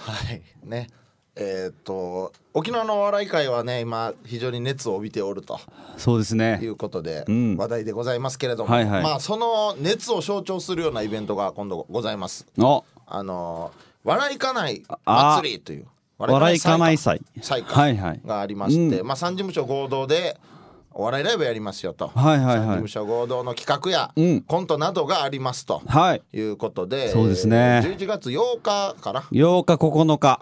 はいね。沖縄のお笑い界はね今非常に熱を帯びておるとそうですねいうことで、 話題でございますけれども、 はいはい、 まあその熱を象徴するようなイベントが今度ございます。笑いかない祭りという笑いかない祭がありまして、まあ3事務所合同でお笑いライブやりますよと、 はいはいはい、 3事務所合同の企画や、コントなどがありますと、いうことで、 そうですね、 11月8日かな、 8日9日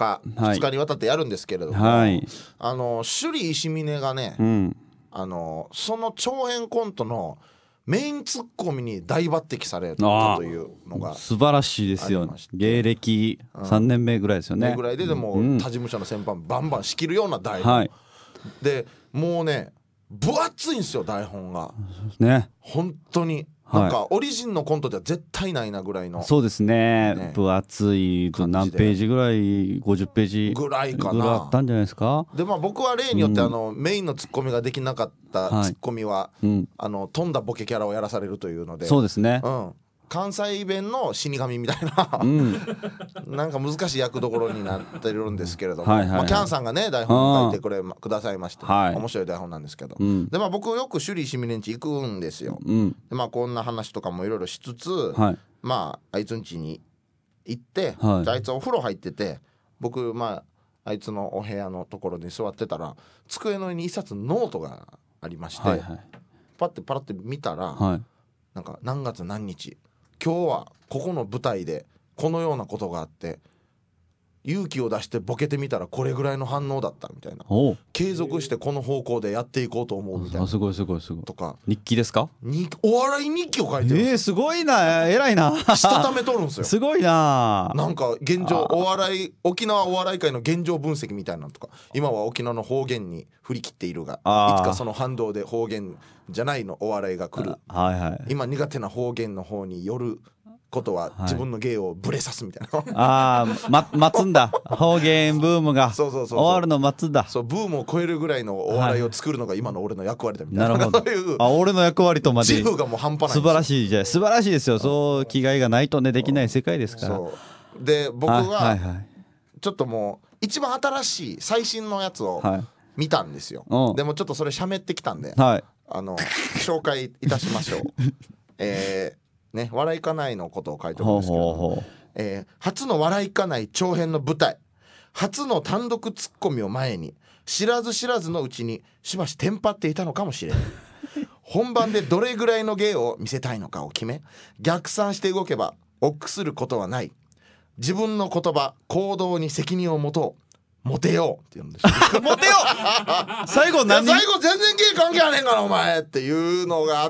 2日にわたってやるんですけれども、首里石峰がね、その長編コントのメインツッコミに大抜擢されたというのが素晴らしいですよ。芸歴3年目ぐらいですよね、 ぐらいでも他事務所の先輩バンバン仕切るような台本、でもうね分厚いんですよ台本がね、本当になんかオリジンのコントでは絶対ないなぐらいの、 そうですね、分厚いと何ページぐらい、50ページぐらいかなあったんじゃないですか。 でまあ僕は例によってメインのツッコミができなかったツッコミは、飛んだボケキャラをやらされるというので、 そうですね、 関西弁の死神みたいな、なんか難しい役どころになってるんですけれども、キャンさんがね台本を書いてくださいまして、面白い台本なんですけど、でまあ僕よく首里石峰んち行くんですよ、でまあこんな話とかもいろいろしつつ、まああいつんちに行って、あいつお風呂入ってて、僕まああいつのお部屋のところに座ってたら机の上に一冊ノートがありまして、パラって見たら、なんか何月何日今日はここの舞台でこのようなことがあって勇気を出してボケてみたらこれぐらいの反応だったみたいな、継続してこの方向でやっていこうと思うみたいな、 すごいとか、日記ですか、 お笑い日記を書いてるんですすごいな、偉いな、 したためとるんですよすごいな、 なんか現状沖縄お笑い界の現状分析みたいなのとか、今は沖縄の方言に振り切っているがいつかその反動で方言じゃないのお笑いが来る、今苦手な方言の方によることは自分の芸をブレさすみたいな、 待つんだ、方言ブームが終わるの待つんだ、 そうブームを超えるぐらいのお笑いを作るのが今の俺の役割だみたいな、 なるほど俺の役割とまで自由がもう半端ない、 素晴らしい、素晴らしいですよ、そう気概がないとねできない世界ですから。 で僕はちょっともう一番新しい最新のやつを見たんですよ、でもちょっとそれしゃべってきたんで、紹介いたしましょうね、笑いかないのことを書いてるんですけど、初の笑いかない長編の舞台、初の単独ツッコミを前に知らず知らずのうちにしばしテンパっていたのかもしれない本番でどれぐらいの芸を見せたいのかを決め逆算して動けば臆することはない、自分の言葉行動に責任を持とう、モテようって言うんですよモテよう最後全然芸関係あねんからお前っていうのがあって、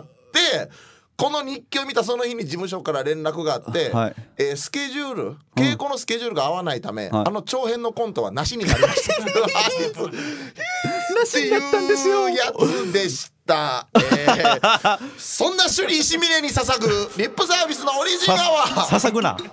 この日記を見たその日に事務所から連絡があって、スケジュール稽古のスケジュールが合わないため、長編のコントはなしになりましたなしになったんですよっていうやつでした、そんな首里石峰に捧ぐリップサービスのオリジンアワー捧ぐな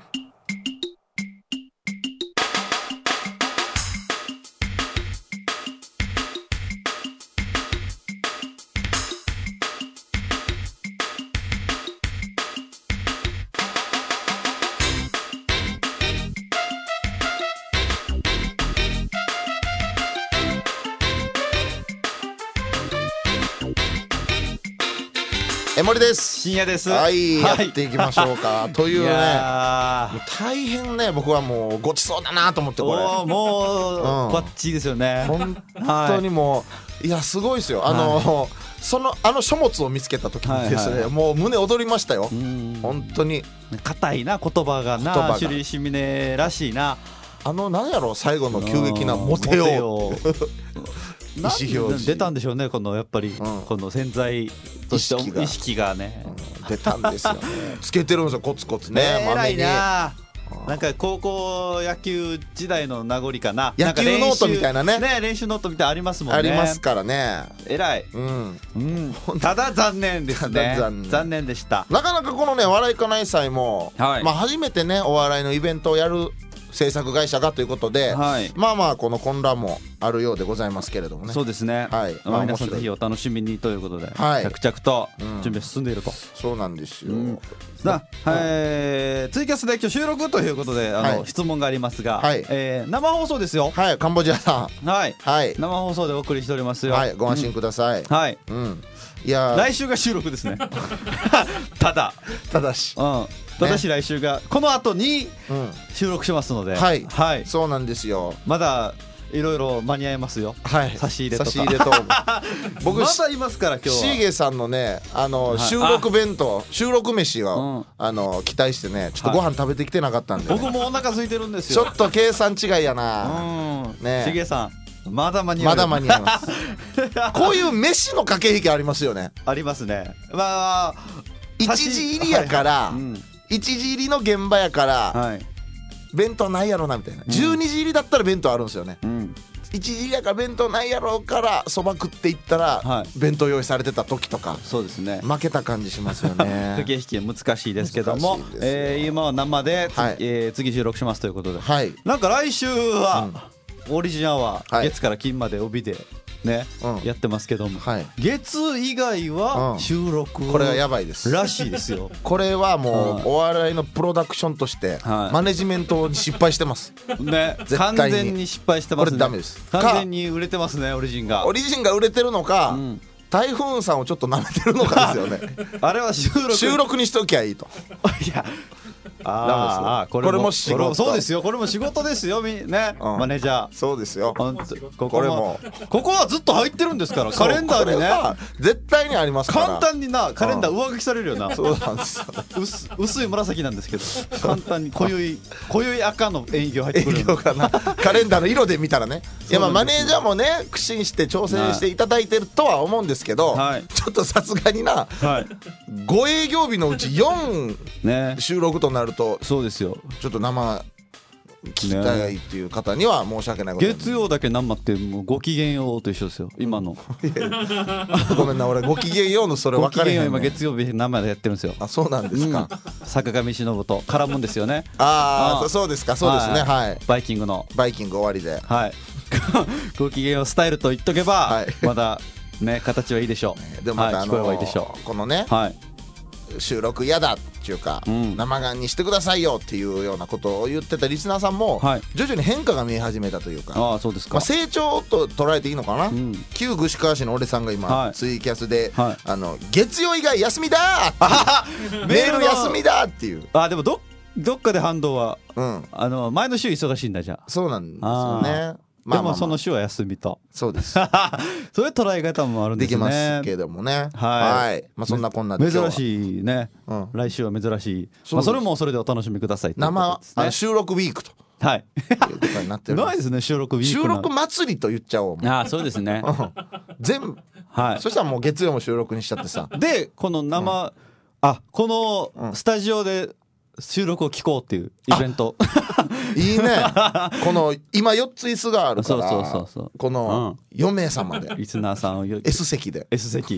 江森です。 深夜です。 はい、やっていきましょうかというね、大変ね僕はもうごちそうだなと思ってこれもうバッチリですよね。 本当にもういやすごいですよ。書物を見つけた時にですね、もう胸躍りましたよ。本当に硬いな言葉がな、首里石峰らしいな。 なんやろ最後の急激なモテよう意思表示出たんでしょうね、このやっぱり、この潜在として意識がね、 出たんですよねつけてるんですよコツコツね。 偉いな。なんか高校野球時代の名残かな、 野球ノートみたいなね練習ノートみたいなありますもんね。 ありますからね。 偉い、ただ残念ですね。残念でした。 なかなかこのね笑いかない祭も、初めてねお笑いのイベントをやる制作会社がということで、 はい、 まあまあこの混乱もあるようでございますけれどもね。 そうですね、 はい、 皆さんぜひお楽しみにということで、 はい、 着々と準備進んでいると、 そうなんですよ、 ツイキャスで今日収録ということで質問がありますが、生放送ですよ。 はい、カンボジアさん、 はい、生放送でお送りしておりますよ。 はい、ご安心ください。 はい、いや来週が収録ですねただし来週がこの後に収録しますので、 はい、そうなんですよ。 まだいろいろ間に合いますよ。はい、差し入れとか僕まだいますから今日は。 シーゲさんのね収録弁当、収録飯を期待してね、ちょっとご飯食べてきてなかったんで、 僕もお腹空いてるんですよ。 ちょっと計算違いやな。 ね、シーゲさんまだ間に合いますこういう飯の駆け引きありますよね。 ありますね。まあ 1時入りやから、1時入りの現場やから、弁当ないやろなみたいな、12時入りだったら弁当あるんですよね。1時入りやから弁当ないやろからそば食っていったら弁当用意されてた時とか、 そうですね、 負けた感じしますよね。 駆け引きは難しいですけども、今は生で次収録しますということで、なんか来週はオリジナルは月から金まで帯でね、やってますけども、月以外は収録、 これはやばいですらしいですよ。 これはもうお笑いのプロダクションとしてマネジメントに失敗してますね。完全に失敗してますね。 これダメです。 完全に売れてますね、オリジンが売れてるのか、台風さんをちょっと舐めてるのかですよねあれは収録にしときゃいいといやこれも仕事。 そうですよ、これも仕事ですよね、マネージャー。 そうですよ。これもここはずっと入ってるんですから、カレンダーにね絶対にありますから。 簡単になカレンダー上書きされるよな。 そうなんですよ。 薄い紫なんですけど簡単に濃ゆい赤の営業入ってくる。 営業かなカレンダーの色で見たらね。いやまあマネージャーもね苦心して調整していただいてるとは思うんですけど、ちょっとさすがにな5営業日のうち4収録となると、 そうですよ、 ちょっと生聞きたいっていう方には申し訳ないこと。 月曜だけ生ってもうごきげんようと一緒ですよ今のごめんな、俺ごきげんようのそれ分かれへんね。 今月曜日生でやってるんですよ。 あ、そうなんですか。 坂上忍と絡むんですよね。 そうですか。そうですね。はい、 バイキング終わりで、 ごきげんようスタイルと言っとけばまだね形はいいでしょう。 でもまた聞こえはいいでしょう。 このね収録嫌だっていうか、生ガンにしてくださいよっていうようなことを言ってたリスナーさんも徐々に変化が見え始めたというか、 そうですか。 成長と捉えていいのかな。旧串川市の俺さんが今ツイキャスで月曜以外休みだーメール休みだっていう。 でもどっかで反動は前の週忙しいんだ。じゃあそうなんですよね。 でもその週は休みと。 そうですそういう捉え方もあるんですね。 できますけどもね。はい。そんなこんなで珍しいね。来週は珍しい。それもそれでお楽しみください。 生収録ウィークとないですね。収録ウィーク、 収録祭りと言っちゃおう。 そうですね。 全部そしたらもう月曜も収録にしちゃってさ。 でこの生このスタジオで収録を聞こうっていうイベントいいね。この今4つ椅子があるから、この4名様でリスナーさんを S 席で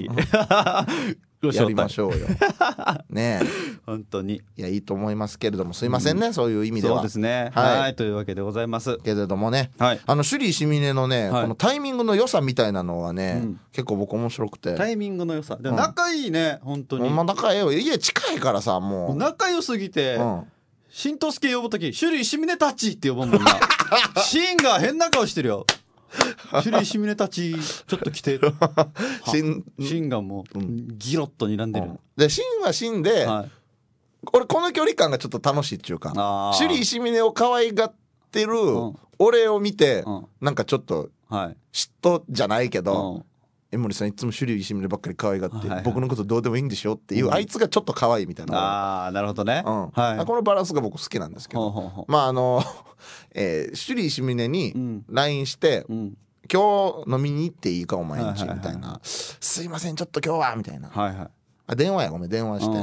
やりましょうよね。 本当にいやいいと思いますけれども、すいませんね、そういう意味では。 そうですね。はいというわけでございますけれどもね、首里しみねのねこのタイミングの良さみたいなのはね結構僕面白くて。 タイミングの良さで仲いいね。本当に仲いいよ。家近いからさ、もう仲良すぎてしんとすけ呼ぶとき首里しみねたちって呼ぶもんな。シーンが変な顔してるよ。首里しみねたちちょっと来てシンがもうギロッと睨んでる。 でシンはシンで俺この距離感がちょっと楽しいっていうか、首里石峰を可愛がってる俺を見てなんかちょっと嫉妬じゃないけど、江森さんいつも首里石峰ばっかり可愛がって僕のことどうでもいいんでしょっていうあいつがちょっと可愛いみたいな。 なるほどね。このバランスが僕好きなんですけど、まあ首里石峰に LINE して今日飲みに行っていいかお前んちみたいな、すいませんちょっと今日はみたいな、電話やごめん電話して、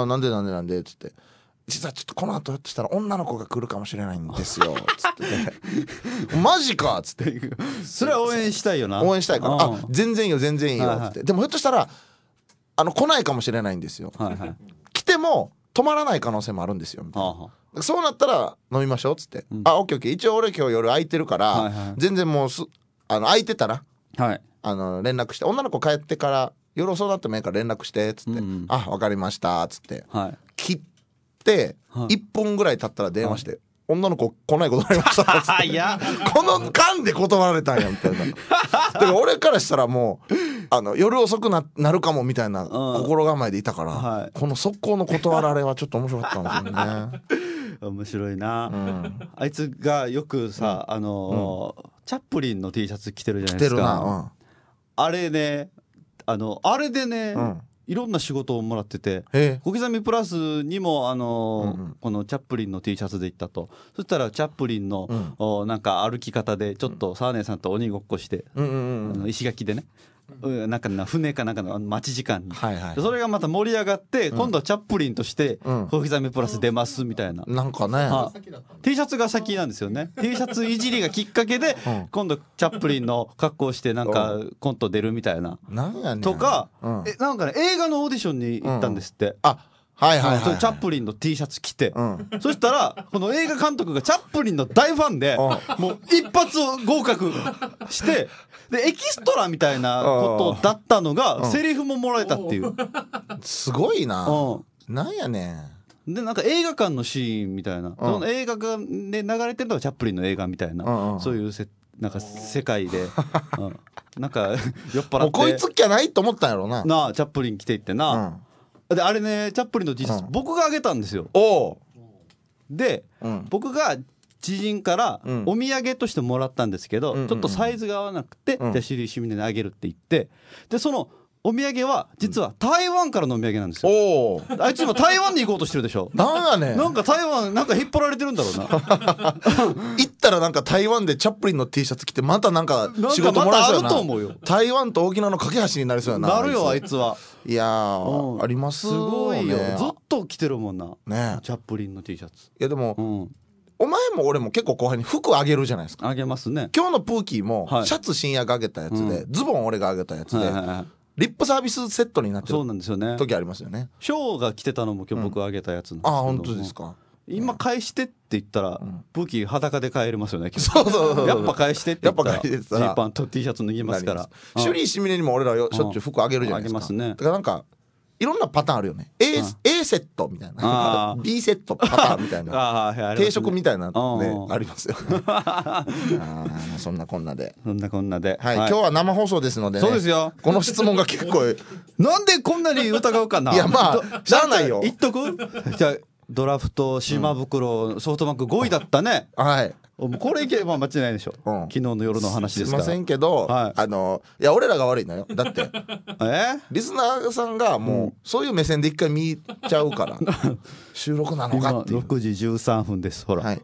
なんでっつって、実はちょっとこの後ひょっとしたら女の子が来るかもしれないんですよつってマジかっつってそれは応援したいよな。 応援したいから全然いいよ全然いいよっつって、でもひょっとしたら来ないかもしれないんですよ。来ても止まらない可能性もあるんですよみたいな。そうなったら飲みましょうっつって、あ、オッケーオッケー、一応俺今日夜空いてるから、全然もう空いてたら、連絡して、女の子帰ってから夜遅くなってもいいから連絡してっつって、あ、分かりましたっつって、切って1分ぐらい経ったら電話して、女の子来ないことになりましたいやこの間で断られたんやみたいな。だから俺からしたらもう夜遅く なるかもみたいな心構えでいたから、この速攻の断られはちょっと面白かったんですよね。 面白いな、あいつがよくさ、チャップリンの T シャツ着てるじゃないですか。あれね、あれでね、いろんな仕事をもらってて、小刻みプラスにもこのチャップリンの T シャツで行ったと。そしたらチャップリンのなんか歩き方でちょっとサーネさんと鬼ごっこして、石垣でね、なんか船かなんかの待ち時間に、それがまた盛り上がって、今度はチャップリンとして小刻みプラス出ますみたいな、 なんかね、 T シャツが先なんですよね。 T シャツいじりがきっかけで今度チャップリンの格好してなんかコント出るみたいなとか、なんかね映画のオーディションに行ったんですって。チャップリンの T シャツ着て、そしたらこの映画監督がチャップリンの大ファンで、もう一発合格して、でエキストラみたいなことだったのがセリフももらえたっていう、 すごいな。なんやねんで、なんか映画館のシーンみたいな、その映画館で流れてるのがチャップリンの映画みたいな、そういうなんか世界でなんか酔っ払ってもうこいつっきゃないと思ったんやろな。 チャップリン着ていってな、であれね、チャップリンの T シャツ僕があげたんですよ。で、僕が知人からお土産としてもらったんですけど、ちょっとサイズが合わなくて、じゃあシリーシミネにあげるって言って、でそのお土産は実は台湾からのお土産なんですよ。あいつ今台湾に行こうとしてるでしょ。 なんやねん。 なんか台湾なんか引っ張られてるんだろうな行ったらなんか台湾でチャップリンの T シャツ着てまたなんか仕事もらえそうやな。 またあると思うよ。 台湾と沖縄の架け橋になりそうやな。 なるよあいつは。 いやー、ありますね。 すごいよ。ずっと着てるもんな、 ね、 チャップリンの T シャツ。 いやでも、お前も俺も結構後輩に服あげるじゃないですか。 あげますね。 今日のプーキーもシャツ新薬あげたやつで、ズボン俺があげたやつで、リップサービスセットになってる時ありますよね。 ショーが着てたのも今日僕あげたやつなんですけど、 本当ですか。 今返してって言ったら、プーキー裸で帰れますよね。 そうやっぱ返してって言ったらジーパンと T シャツ脱ぎますから。 シュリーシミネにも俺らしょっちゅう服あげるじゃないですか。 あげますね。 だからなんかいろんなパターンあるよね。A セットみたいな、B セットパターンみたいな、定食みたいなね、ありますよね。そんなこんなで、 今日は生放送ですのでね。 そうですよ。 この質問が結構なんでこんなに疑うかな。 いやまあしゃあないよ。 言っとく。じゃあドラフト島袋ソフトバンク5位だったね。これいけば間違いないでしょ。昨日の夜の話ですから。 すいませんけど、いや俺らが悪いのよ。だってリスナーさんがもうそういう目線で一回見ちゃうから収録なのかっていう。 6時13分です。ほら、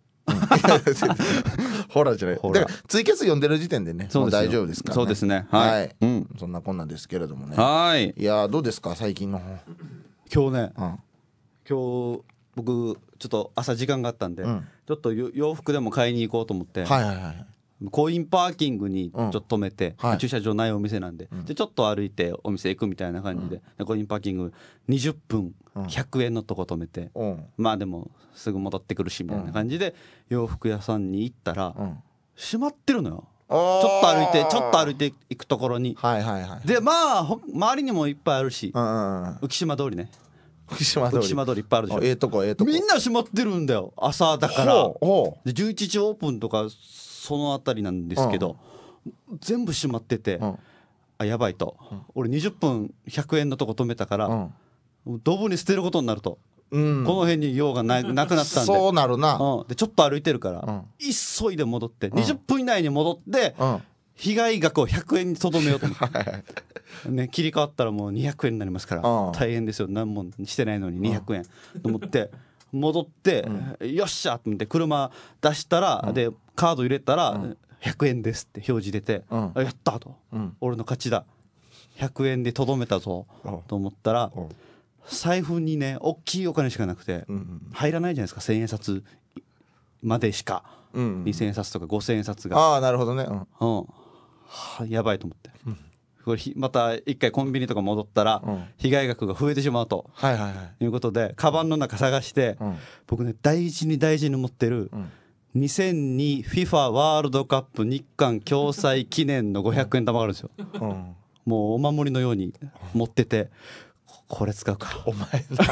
ほらじゃない。だからツイキャス読んでる時点でね、もう大丈夫ですからね。 そうですね。 そんなこんなんですけれどもね。 いやどうですか最近の方。 今日ね、今日僕ちょっと朝時間があったんで、ちょっと洋服でも買いに行こうと思って、コインパーキングにちょっと止めて、駐車場ないお店なんで、でちょっと歩いてお店行くみたいな感じで、コインパーキング20分100円のとこ止めて、まあでもすぐ戻ってくるしみたいな感じで洋服屋さんに行ったら、閉まってるのよ。ちょっと歩いて行くところに、でまあ周りにもいっぱいあるし、浮島通りね、浮島通りいっぱいあるでしょ。みんな閉まってるんだよ朝だから。で11時オープンとかそのあたりなんですけど、全部閉まってて、やばいと、俺20分100円のとこ止めたから、ドブに捨てることになると、この辺に用がなくなったんで、 そうなるな。 でちょっと歩いてるから、急いで戻って20分以内に戻って、被害額を100円にとどめようと思ってね、切り替わったらもう200円になりますから大変ですよ。何もしてないのに200円と思って戻って、よっしゃと思って車出したら、でカード入れたら、100円ですって表示出て、やったと、俺の勝ちだ、100円でとどめたぞと思ったら、財布にね大きいお金しかなくて、入らないじゃないですか。1000円札までしか、2000円札とか5000円札が。 なるほどね。 やばいと思って、 また一回コンビニとか戻ったら被害額が増えてしまうということで、カバンの中探して、僕ね大事に持ってる2002FIFA ワールドカップ日韓共催記念の500円玉があるんですよ。もうお守りのように持ってて、これ使うか。 お前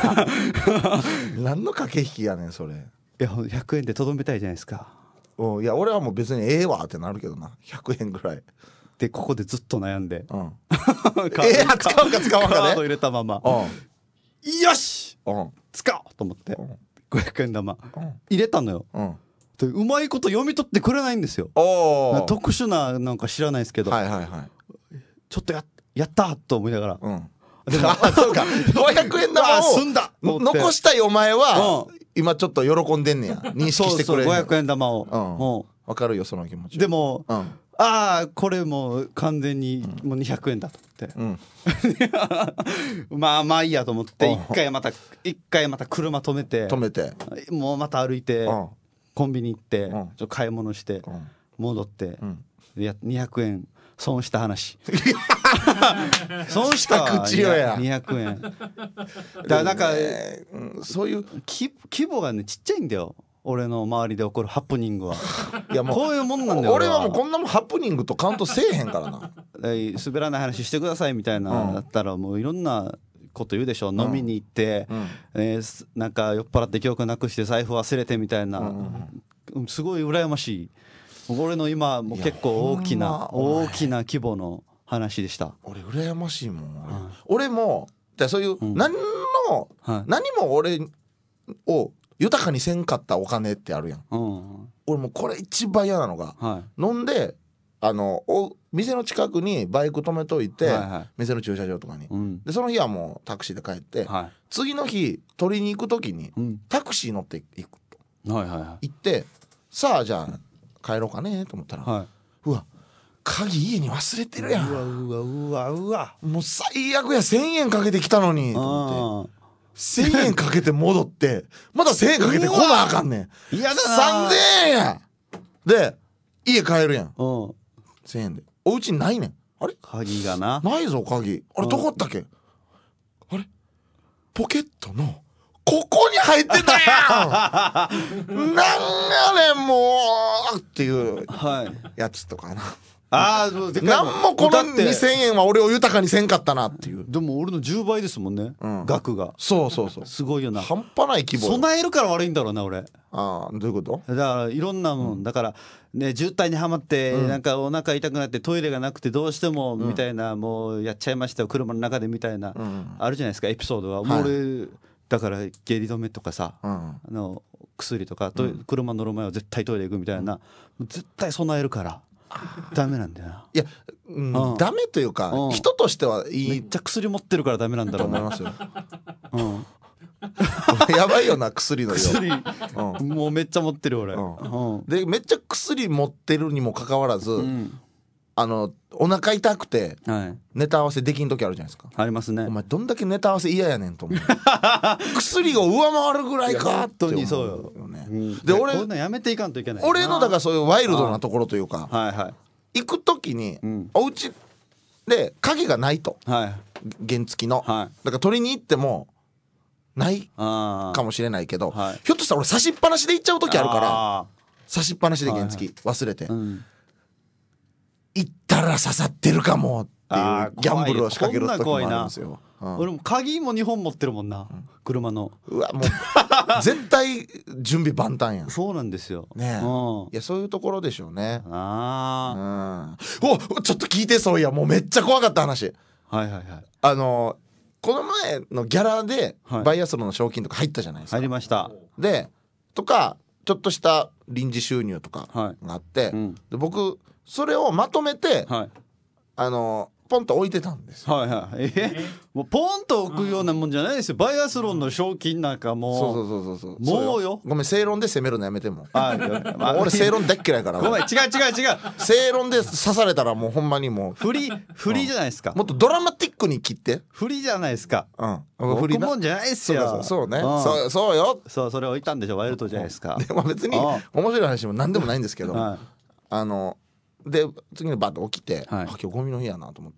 何の駆け引きやねんそれ。いや100円でとどめたいじゃないですか。 いや俺はもう別にええわってなるけどな、100円ぐらいでここでずっと悩んで、使うか使わんかね、 カード入れたまま、よし、使おうと思って500円玉入れたのよ。でうまいこと読み取ってくれないんですよ。特殊ななんか知らないですけど、ちょっとやったと思いながら、 でもそうか500円玉を済んだ残したいお前は今ちょっと喜んでんねや、認識してくれる。 そう500円玉を分かるよその気持ち。 でもこれもう完全にもう200円だと思って、まあいいやと思って一回また車止めてもうまた歩いてコンビニ行ってちょっと買い物して戻って200円損した話損した口よや 200円だからなんかそういう規模がねちっちゃいんだよ、俺の周りで起こるハプニングは。いやもうこういうもんなんだよ。 俺はもうこんなもんハプニングとカウントせえへんからな。 滑らない話してくださいみたいなだったらもういろんなこと言うでしょ。飲みに行ってなんか酔っ払って記憶なくして財布忘れてみたいな、すごい羨ましい。俺の今もう結構大きな規模の話でした。 俺羨ましいもん。俺もそういう何も俺を豊かにせんかったお金ってあるやん。俺もうこれ一番嫌なのが、飲んで店の近くにバイク止めといて、店の駐車場とかに、でその日はもうタクシーで帰って、次の日取りに行く時にタクシー乗って行くと、行ってさあじゃあ帰ろうかねと思ったら、うわ鍵家に忘れてるやん。うわもう最悪や、1000円かけてきたのにと思って、1000円かけて戻ってまだ1000円かけて来なあかんねん。 嫌だな。 3000円やで家帰るやん。1000円でお家にないねん。あれ鍵がないぞ鍵。あれどこあったっけ。あれポケットのここに入ってたやん。なんやねんもうっていうやつとかな。なんもこの2000円は俺を豊かにせんかったなっていう。 でも俺の10倍ですもんね、額が。そうすごいよな。 半端ない規模。 備えるから悪いんだろうな俺。 どういうこと。 だからいろんなもん、だからね、渋滞にはまってなんかお腹痛くなってトイレがなくてどうしてもみたいな、もうやっちゃいましたよ車の中でみたいな、あるじゃないですかエピソードは。もう俺だから下痢止めとかさ、薬とか車乗る前は絶対トイレ行くみたいな、絶対備えるからダメなんだよな。 いや、ダメというか、人としてはいい。 めっちゃ薬持ってるからダメなんだろうと思いますよ。やばいよな薬の量。もうめっちゃ持ってる俺。 でめっちゃ薬持ってるにもかかわらず、お腹痛くてネタ合わせできん時あるじゃないですか。 ありますね。 お前どんだけネタ合わせ嫌やねんと思う。薬を上回るぐらいかって思うよね。 で俺こんなやめていかんといけない。 俺のだからそういうワイルドなところというか、行く時にお家で鍵がないと、原付の、だから取りに行ってもないかもしれないけど、ひょっとしたら俺差しっぱなしで行っちゃう時あるから、差しっぱなしで原付忘れて行ったら刺さってるかもっていうギャンブルを仕掛ける時もあるんですよ。 俺も鍵も2本持ってるもんな、車の。 うわもう絶対準備万端やん。 そうなんですよね。いやそういうところでしょうね。ちょっと聞いて。そういやもうめっちゃ怖かった話。この前のギャラでバイアスロンの賞金とか入ったじゃないですか。 入りました。 でとかちょっとした臨時収入とかがあって、で僕それをまとめてポンと置いてたんですよ。 もうポンと置くようなもんじゃないですよ。バイアスロンの賞金なんかもうもうよ。 ごめん正論で攻めるのやめても。俺正論大っ嫌いから。 ごめん違う正論で刺されたらもうほんまにもうフリじゃないですか。 もっとドラマティックに切って。 フリじゃないですか。置くもんじゃないっすよ。 そうね。そうよ。 それ置いたんでしょ。ワイルドじゃないですか。 でも別に面白い話も何でもないんですけど、で次にバッと起きて、今日ゴミの日やなと思って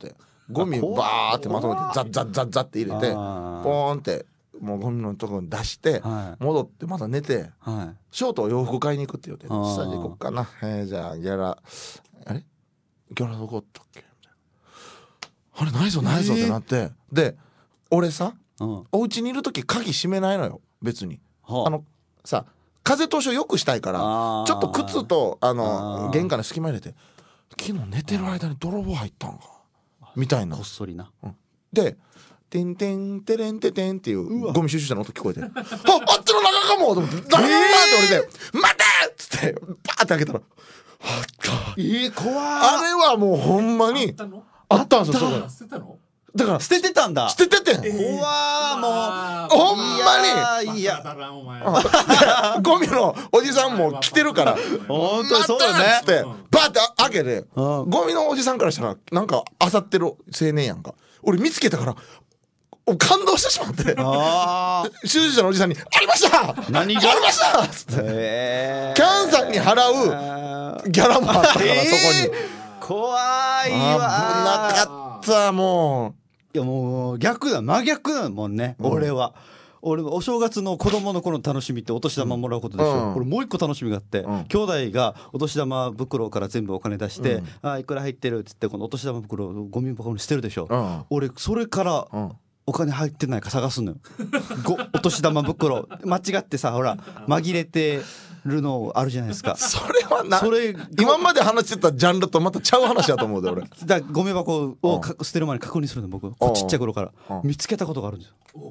ゴミバーってまとめてザッザッザッザッって入れてポーンってもうゴミのところに出して戻ってまた寝てショートを洋服買いに行くって言うてスタジオ行こっかなじゃあギャラどこおったっけみたいなあれないぞないぞってなってで俺さお家にいる時鍵閉めないのよ別にさ風通しを良くしたいからちょっと靴と玄関の隙間入れて昨日寝てる間に泥棒入ったんかみたいなこっそりなでてんてんてれんててんっていうゴミ収集車の音聞こえてあっちの中かもと思ってダーって降りて待てっつってバーって開けたらあった怖あれはもうほんまにあったんですよ捨てたのだから捨ててたんだ捨てててん怖もうほんまにいやゴミのおじさんも来てるから本当にそうだねってバーって開けてゴミのおじさんからしたらなんか漁ってる青年やんか俺見つけたから感動してしまって収集車のおじさんに「ありました!」 何がありましたっつってキャンさんに払うギャラもあったからそこに怖いわ危なかったもういやもう逆だ真逆だもんね俺お正月の子供の頃の楽しみってお年玉もらうことでしょ俺もう一個楽しみがあって兄弟がお年玉袋から全部お金出していくら入ってるっつってこのお年玉袋をゴミ箱に捨てるでしょ俺それからお金入ってないか探すのよお年玉袋間違ってさほら紛れてるのあるじゃないですかそれは今まで話してたジャンルとまたちゃう話だと思うで俺だゴミ箱を捨てる前に確認するの僕ちっちゃい頃から見つけたことがあるんですよ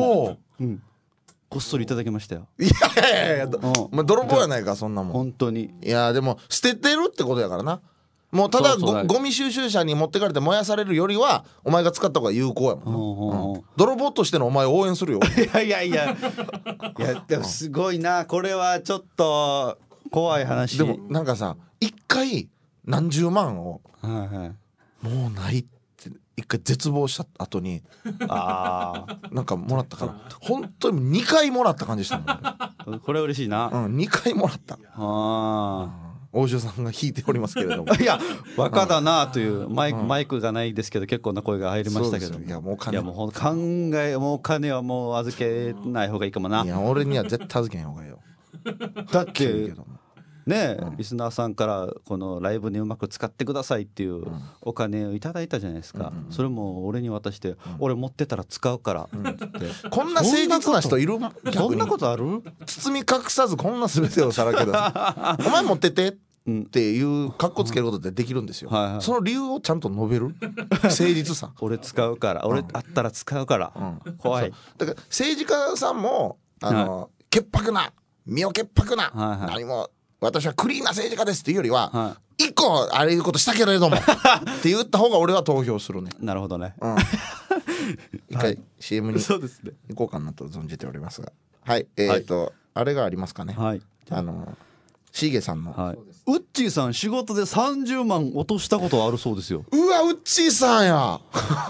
こっそりいただきましたよいや泥棒やないかそんなもん本当にいやでも捨ててるってことやからなもうただゴミ収集車に持ってかれて燃やされるよりはお前が使った方が有効やもんな泥棒としてのお前を応援するよいやでもすごいなこれはちょっと怖い話でもなんかさ一回何十万をもうないって一回絶望した後になんかもらったから本当に2回もらった感じしたもんこれは嬉しいな 2回もらった大城さんが弾いておりますけれどもいや若だなというマイクがないですけど結構な声が入りましたけどいやもうお金もうお金はもう預けない方がいいかもないや俺には絶対預けん方がいいよだってねリスナーさんからこのライブにうまく使ってくださいっていうお金をいただいたじゃないですかそれも俺に渡して俺持ってたら使うからってこんな誠実な人いるそんなことある包み隠さずこんな全てをさらけ出すお前持っててっていうカッコつけることってできるんですよその理由をちゃんと述べる誠実さ俺使うから俺あったら使うから怖いだから政治家さんも潔白な身を潔白な何も私はクリーンな政治家ですっていうよりは一個あれいうことしたけれどもって言った方が俺は投票するねなるほどね一回 CM に行こうかなと存じておりますがはいあれがありますかねシゲさんのウッチーさん仕事で30万落としたことあるそうですようわウッチーさんや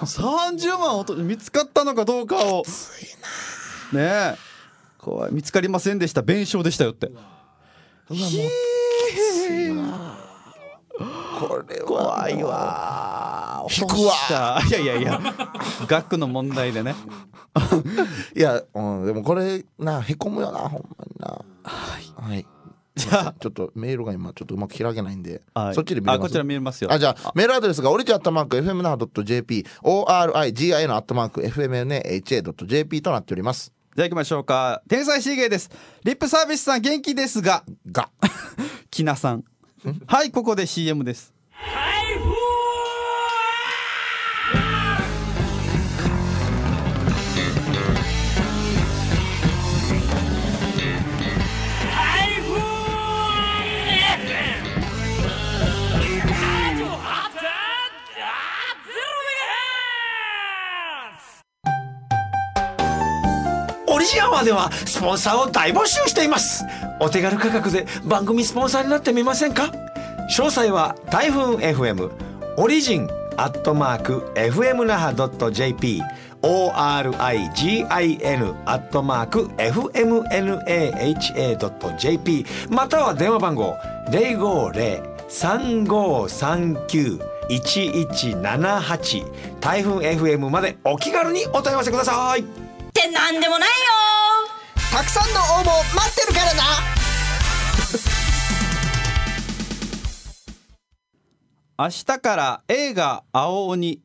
30万見つかったのかどうかをきついなねえ怖い見つかりませんでした弁償でしたよってうわもうきついわこれは怖いわ引くわいや額の問題でねいや、でもこれなへこむよなほんまになはいじゃあちょっとメールが今ちょっとうまく開けないんで、そっちで見れますこちら見れますよじゃあメールアドレスがorigin@fmnaha.jp origin@fmnaha.jp となっております。 じゃあ行きましょうか。天才シゲです。リップサービスさん元気ですがきなさんはいここで CM です。 オリジアワーではスポンサーを大募集しています。お手軽価格で番組スポンサーになってみませんか。詳細は台風 FM オリジン@fmnaha.jp origin@fmnaha.jp または電話番号 050-3539 1178台風 FM までお気軽にお問い合わせください。 ってなんでもないよ。 たくさんの応募待ってるからな。 明日から映画青鬼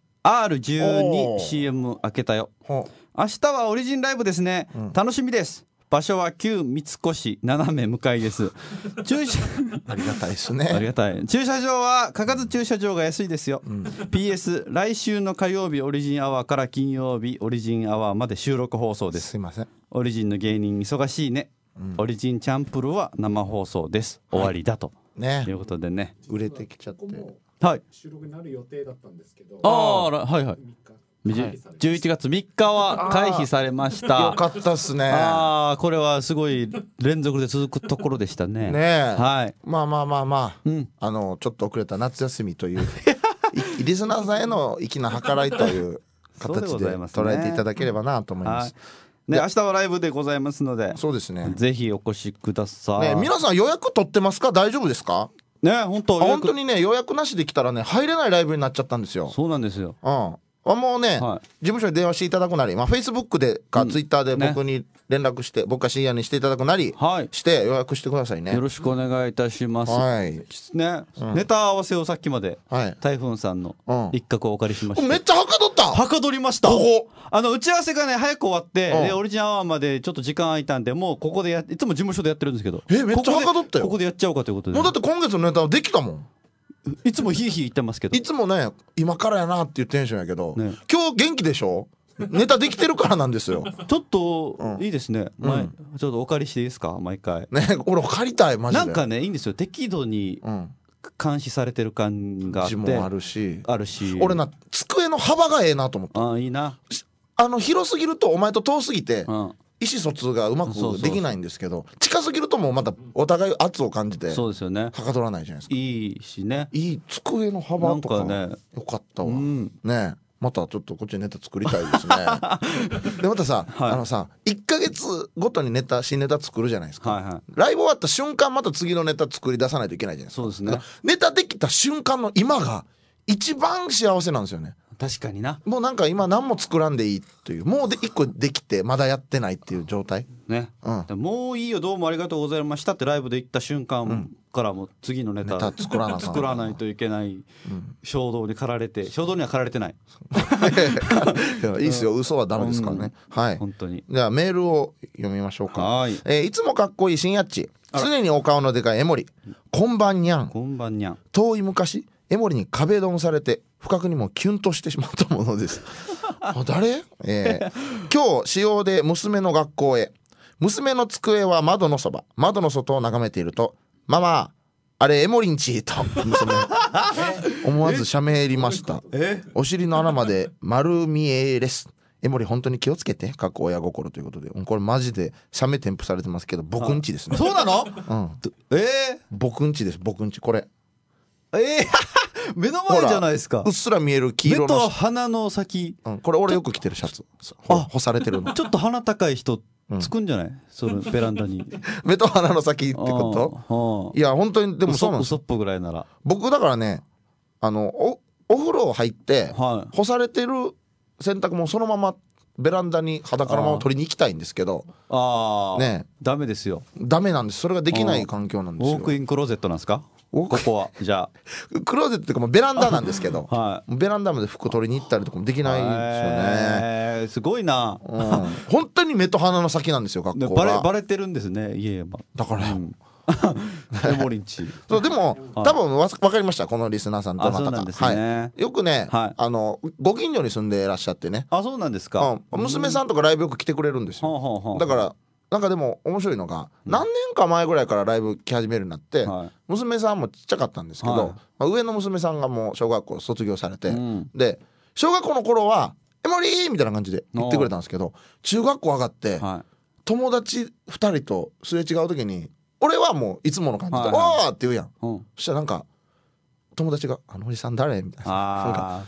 R12CM 開けたよ。明日はオリジンライブですね、楽しみです。場所は旧三越斜め向かいです。 ありがたいですね。 ありがたい。駐車場はかかず駐車場が安いですよ、PS 来週の火曜日オリジンアワーから金曜日オリジンアワーまで収録放送です。 すいません、 オリジンの芸人忙しいね、オリジンチャンプルは生放送です、終わりだと、いうことでね、 売れてきちゃって、 はい、 収録になる予定だったんですけど、 はいはい、11月3日は回避されました。 よかったっすね。 これはすごい連続で続くところでしたね。はい。 まあ、ちょっと遅れた夏休みというリスナーさんへの粋な計らいという形で捉えていただければなと思います。 明日はライブでございますので、 そうですね、 ぜひお越しください。 皆さん予約取ってますか？大丈夫ですか？ 本当にね、予約なしで来たらね入れないライブになっちゃったんですよ。 そうなんですよ。 もうね、事務所に電話していただくなり、Facebook でか Twitter で僕に連絡して、僕が深夜にしていただくなりして予約してくださいね。 よろしくお願いいたします。ネタ合わせをさっきまで台風さんの一角をお借りしました。 めっちゃはかどった。 はかどりました。打ち合わせがね早く終わって、オリジンアワーまでちょっと時間空いたんで、もうここでいつも事務所でやってるんですけど、 めっちゃはかどったよ。 ここでやっちゃおうかということで、 もうだって今月のネタできたもん。 いつもヒーヒー言ってますけど、 いつもね今からやなっていうテンションやけど、今日元気でしょ。ネタできてるからなんですよ。 ちょっといいですね、ちょっとお借りしていいですか？毎回ね、俺借りたいマジで。 なんかねいいんですよ、適度に監視されてる感があって、 もあるし俺な机の幅がええなと思った。 いいな。 広すぎるとお前と遠すぎて、意思疎通がうまくできないんですけど、近すぎるともうまたお互い圧を感じて、そうですよね、はかどらないじゃないですか。 いいしね、 いい机の幅とかよかったわね。またちょっとこっちにネタ作りたいですね。でまたさ、1ヶ月ごとに新ネタ作るじゃないですか、ライブ終わった瞬間また次のネタ作り出さないといけないじゃないですか。そうですね、ネタできた瞬間の今が一番幸せなんですよね。 確かにな。 もうなんか今何も作らんでいいという、もう1個できてまだやってないっていう状態ね、 もういいよどうもありがとうございましたってライブで行った瞬間からもう次のネタ作らないといけない衝動に駆られて、衝動には駆られてない。 いいっすよ、嘘はダメですからね。はい、本当に。ではメールを読みましょうか。いつもかっこいい新やっち、常にお顔のでかい江森、こんばんにゃん。こんばんにゃん。遠い昔江森に壁ドンされて不覚にもキュンとしてしまったものです。誰？今日仕様で娘の学校へ。娘の机は窓のそば、窓の外を眺めていると、ママあれエモリンチと娘思わずしゃべりました。お尻の穴まで丸見えです。エモリ本当に気をつけて、かっこ親心ということで、これマジで写メ添付されてますけど、僕んちですね。 そうなの？ 僕んちです。僕んちこれ目の前じゃないですか。 うっすら見える黄色の目と鼻の先、 これ俺よく着てるシャツ、干されてるの。 ちょっと鼻高い人つくんじゃない、そのベランダに。 目と鼻の先ってこと？いや本当にでもそうなんです。 ウソップぐらいなら。 僕だからね、お風呂入って干されてる洗濯物そのままベランダに裸のまま取りに行きたいんですけど、 ね、ダメですよ。 ダメなんです。それができない環境なんですよ。 ウォークインクローゼットなんですか？ここはじゃあクローゼットっていうかもうベランダなんですけど、ベランダまで服取りに行ったりとかもできないですよね。 すごいな。 本当に目と鼻の先なんですよ、学校は。 バレてるんですね、家は。 だからエモリンチ。 でも多分分かりました、このリスナーさんとの方。よくね、ご近所に住んでいらっしゃってね。 あ、そうなんですか。 娘さんとかライブよく来てくれるんですよ。だからなんかでも面白いのが、何年か前ぐらいからライブ来始めるようになって、娘さんもちっちゃかったんですけど、上の娘さんがもう小学校卒業されて、で小学校の頃は「エモリー!」みたいな感じで言ってくれたんですけど、中学校上がって友達2人とすれ違う時に俺はもういつもの感じで「おー!」って言うやん。そしたらなんか友達が「あのおじさん誰?」みたいな。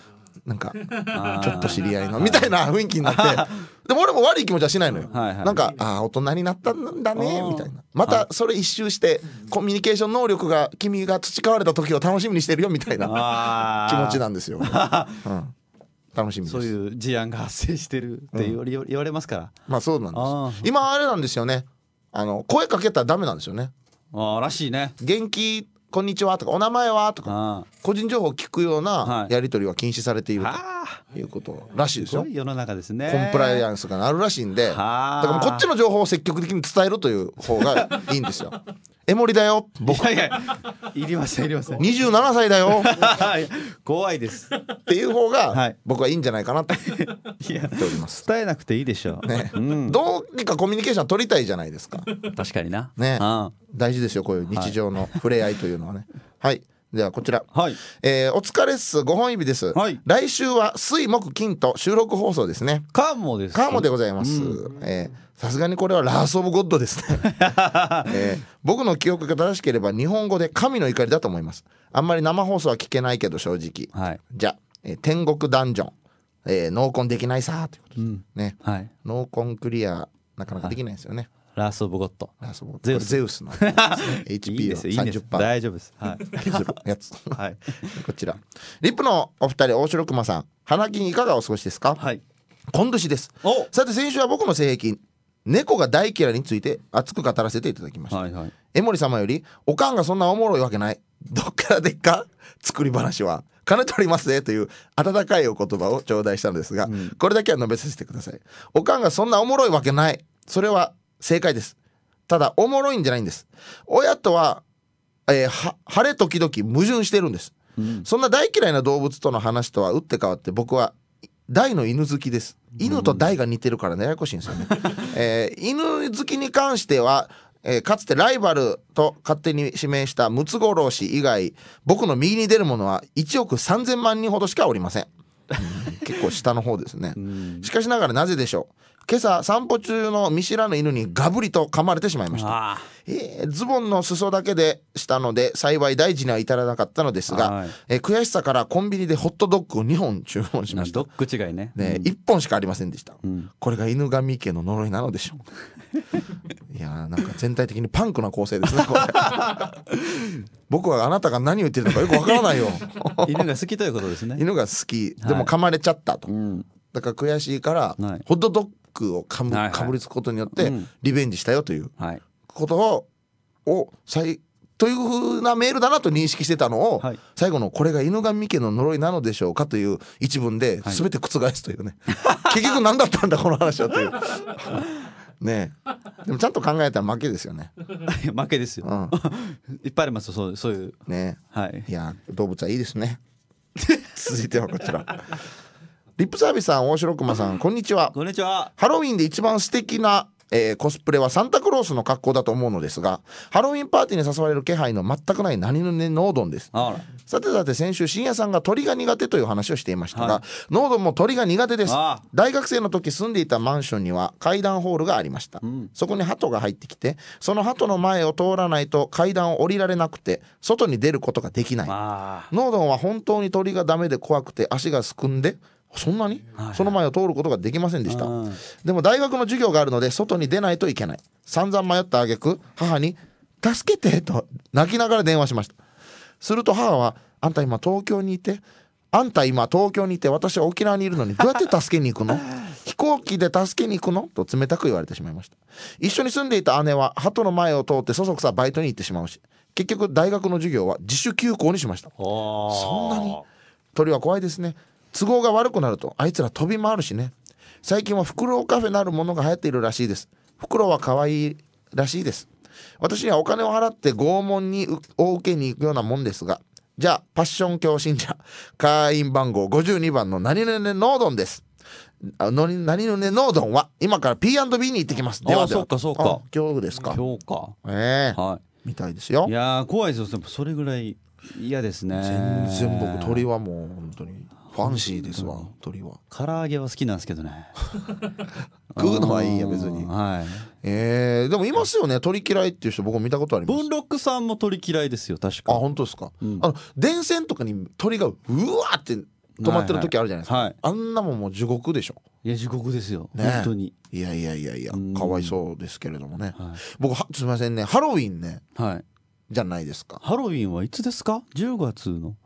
なんかちょっと知り合いのみたいな雰囲気になってでも俺も悪い気持ちはしないのよ、なんか大人になったんだねみたいな、またそれ一周してコミュニケーション能力が君が培われた時を楽しみにしてるよみたいな気持ちなんですよ、楽しみです。 そういう事案が発生してるって言われますから、 まあそうなんです。今あれなんですよね、声かけたらダメなんですよね。 らしいね。 元気こんにちはとかお名前はとか個人情報を聞くようなやり取りは禁止されているということらしいですよ。 すごい世の中ですね。 コンプライアンスがあるらしいんで、だからこっちの情報を積極的に伝えるという方がいいんですよ。エモリだよ僕。 いりませんいりません。 27歳だよ怖いですっていう方が僕はいいんじゃないかなと言っております。 伝えなくていいでしょう、ね、 どうにかコミュニケーション取りたいじゃないですか。 確かにな、 ね、大事ですよこういう日常の触れ合いというのはね。はい、ではこちら、お疲れっす5本指です、来週は水木金と収録放送ですね。 カモです。 カモでございます。さすがにこれはラースオブゴッドですね。僕の記憶が正しければ日本語で神の怒りだと思います。あんまり生放送は聞けないけど正直、じゃあ、天国ダンジョン、ノーコンできないさということです、ね、ノーコンクリアなかなかできないですよね。 ラースオブゴッド、 ゼウスの、ね、HP を 30% 大丈夫です、 削るやつこちらリップのお二人大城熊さん、花金いかがお過ごしですか。今年です。さて先週は僕の性癖猫が大嫌いについて熱く語らせていただきました、江森様よりおかんがそんなおもろいわけない、どっからでっか作り話は金取りますねという温かいお言葉を頂戴したのですが、これだけは述べさせてください。おかんがそんなおもろいわけない、それは正解です。ただおもろいんじゃないんです。親とは、晴れ時々矛盾してるんです、そんな大嫌いな動物との話とは打って変わって僕は大の犬好きです。犬と大が似てるからねややこしいんですよね、犬好きに関しては、かつてライバルと勝手に指名したムツゴロウ氏以外僕の右に出る者は1億3000万人ほどしかおりません。結構下の方ですね。しかしながらなぜでしょう。今朝散歩中の見知らぬ犬にガブリと噛まれてしまいました。ズボンの裾だけでしたので幸い大事には至らなかったのですが、悔しさからコンビニでホットドッグを2本注文しました。 ドッグ違いね、 1本しかありませんでした、これが犬神家の呪いなのでしょう。いやなんか全体的にパンクな構成ですねこれ僕はあなたが何を言ってるのかよくわからないよ犬が好きということですね。 犬が好きでも噛まれちゃったと、だから悔しいからホットドッグをかぶりつくことによってリベンジしたよということをという風なメールだなと認識してたのを、最後のこれが犬神家の呪いなのでしょうかという一文で全て覆すというね、結局何だったんだこの話はというねえ、でもちゃんと考えたら負けですよね負けですよ、いっぱいありますよそういうね、いや動物はいいですね続いてはこちらリップサービスさん大城熊さんこんにちは。 こんにちは。 ハロウィンで一番素敵なコスプレはサンタクロースの格好だと思うのですが、ハロウィンパーティーに誘われる気配の全くない何のねノードンです。さて先週深夜さんが鳥が苦手という話をしていましたが、ノードンも鳥が苦手です。大学生の時住んでいたマンションには階段ホールがありました、そこに鳩が入ってきてその鳩の前を通らないと階段を降りられなくて外に出ることができない。ノードンは本当に鳥がダメで怖くて足がすくんでそんなに、その前を通ることができませんでした。でも大学の授業があるので外に出ないといけない。散々迷った挙句母に助けてと泣きながら電話しました。すると母はあんた今東京にいて私は沖縄にいるのにどうやって助けに行くの飛行機で助けに行くのと冷たく言われてしまいました。一緒に住んでいた姉は鳩の前を通ってそそくさバイトに行ってしまうし、結局大学の授業は自主休校にしました。そんなに鳥は怖いですね。都合が悪くなるとあいつら飛び回るしね。最近はフクロウカフェなるものが流行っているらしいです。フクロウは可愛いらしいです。私にはお金を払って拷問にを受けに行くようなもんですが、じゃあパッション教信者会員番号52番の何々ノードンです。何々ノードンは今から P&B に行ってきます。ではそうか今日ですか。 今日か。 みたいですよ。 いや怖いですよ。それぐらい嫌ですね。 全然僕鳥はもう本当にファンシーですわ。鳥は唐揚げは好きなんですけどね食うのはいいや別に。でもいますよね鳥嫌いっていう人。僕も見たことあります。 ボンロックさんも鳥嫌いですよ確か。 本当ですか。電線とかに鳥がうわって止まってる時あるじゃないですか、あんなもんもう地獄でしょ。 いや地獄ですよ、 ね、 本当に。 いやかわいそうですけれどもね、僕すみませんね、ハロウィンね、じゃないですか。 ハロウィンはいつですか？10月の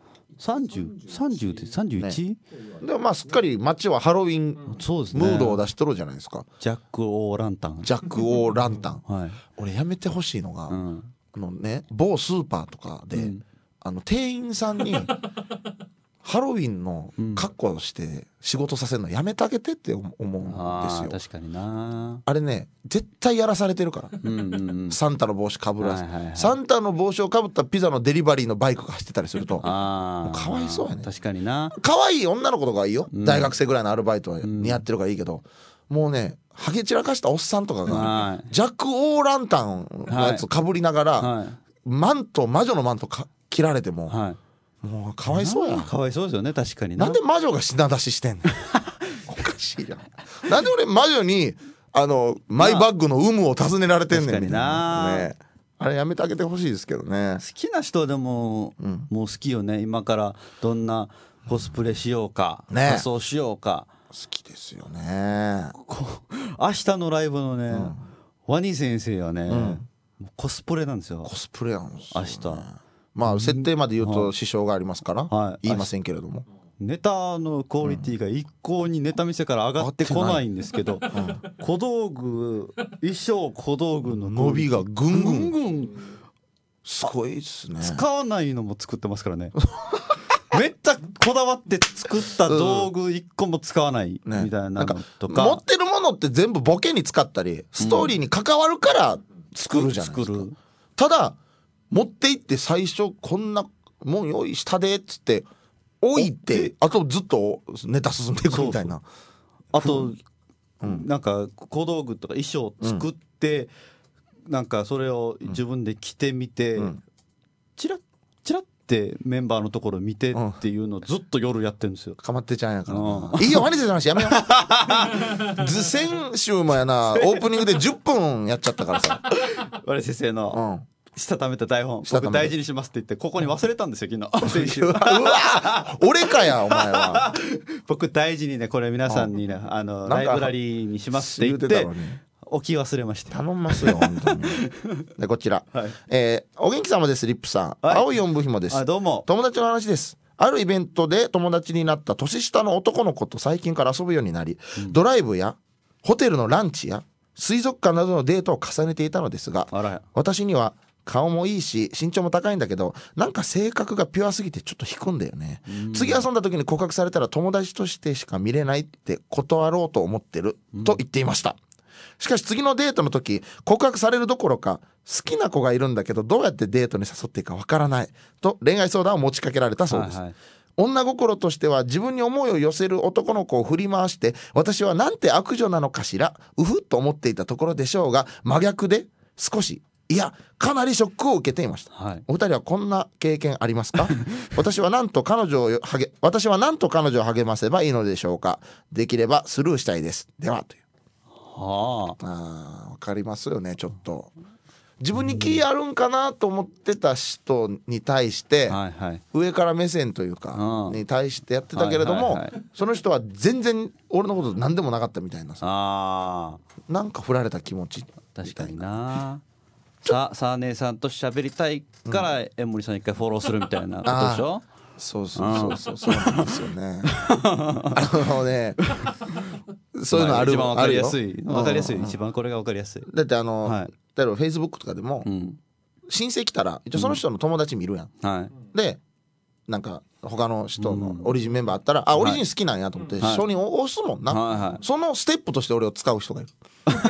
30で 31？ でもまあすっかり街はハロウィンムードを出しとるじゃないですか。 ジャック・オー・ランタン、 俺やめてほしいのが、某スーパーとかで、店員さんにハロウィンの格好をして仕事させるのやめてあげてって思うんですよ。 確かにな。 あれね絶対やらされてるから、サンタの帽子かぶらず、サンタの帽子をかぶったピザのデリバリーのバイクが走ってたりするともうかわいそうやね。 確かにな。 可愛い女の子とかいいよ、大学生ぐらいのアルバイトは似合ってるからいいけど、もうねハゲ散らかしたおっさんとかがジャック・オー・ランタンのやつかぶりながら、魔女のマント着られても、もうかわいそうや。 かわいそうですよね、確かになんで魔女が品出ししてんのおかしいじゃん。なんで俺魔女にマイバッグの有無を尋ねられてんねんみたいな、ね、あれやめてあげてほしいですけどね。 好きな人でも、もう好きよね。今からどんなコスプレしようか、仮装しようか好きですよね。 明日のライブのね、ワニ先生はね、コスプレなんですよ。 コスプレなんですよ、 明日。 まあ設定まで言うと支障がありますから、言いませんけれども、 ネタのクオリティが一向にネタ見せから上がってこないんですけど、小道具、衣装小道具の伸びがぐんぐんすごいですね。 使わないのも作ってますからねめっちゃこだわって作った道具一個も使わないみたいなのとか、 持ってるものって全部ボケに使ったりストーリーに関わるから作るじゃないですか。ただ持って行って最初こんなもん用意したでっつって置いて、あとずっとネタ進んでいくみたいな。 あとなんか小道具とか衣装作って、なんかそれを自分で着てみて、チラッチラッってメンバーのところ見てっていうのをずっと夜やってるんですよ。 かまってちゃんやからな。いいよワニ先生の話やめよう先週もやな、オープニングで10分やっちゃったからさワニ先生のしたためた台本僕大事にしますって言ってここに忘れたんですよ昨日先週うわ俺かやお前は僕大事にねこれ皆さんにねライブラリーにしますって言って置き忘れました。 頼みますよ本当にでこちら、お元気様です。リップさん、青い4部ひもです。 どうも。 友達の話です。あるイベントで友達になった年下の男の子と最近から遊ぶようになり、ドライブやホテルのランチや水族館などのデートを重ねていたのですが、私には顔もいいし身長も高いんだけど、なんか性格がピュアすぎてちょっと引くんだよね。次遊んだ時に告白されたら友達としてしか見れないって断ろうと思ってると言っていました。しかし次のデートの時告白されるどころか好きな子がいるんだけどどうやってデートに誘っていいかわからないと恋愛相談を持ちかけられたそうです。女心としては自分に思いを寄せる男の子を振り回して私はなんて悪女なのかしらうふっと思っていたところでしょうが、真逆で少しいやかなりショックを受けていました。お二人はこんな経験ありますか私はなんと彼女を励ませばいいのでしょうか。できればスルーしたいです。ではという。わかりますよね。ちょっと自分に気あるんかなと思ってた人に対して上から目線というかに対してやってたけれども、その人は全然俺のこと何でもなかったみたいなさ、なんか振られた気持ちみたいな。 確かにな。さあ姉さんと喋りたいから江森さん一回フォローするみたいなことでしょ。 そうなんですよねそういうのある。 一番わかりやすい一番これがわかりやすい。 だって例えばフェイスブックとかでも申請来たら一応その人の友達見るやん。でなんか他の人のオリジンメンバーあったらオリジン好きなんやと思って承認を押すもんな。そのステップとして俺を使う人がいる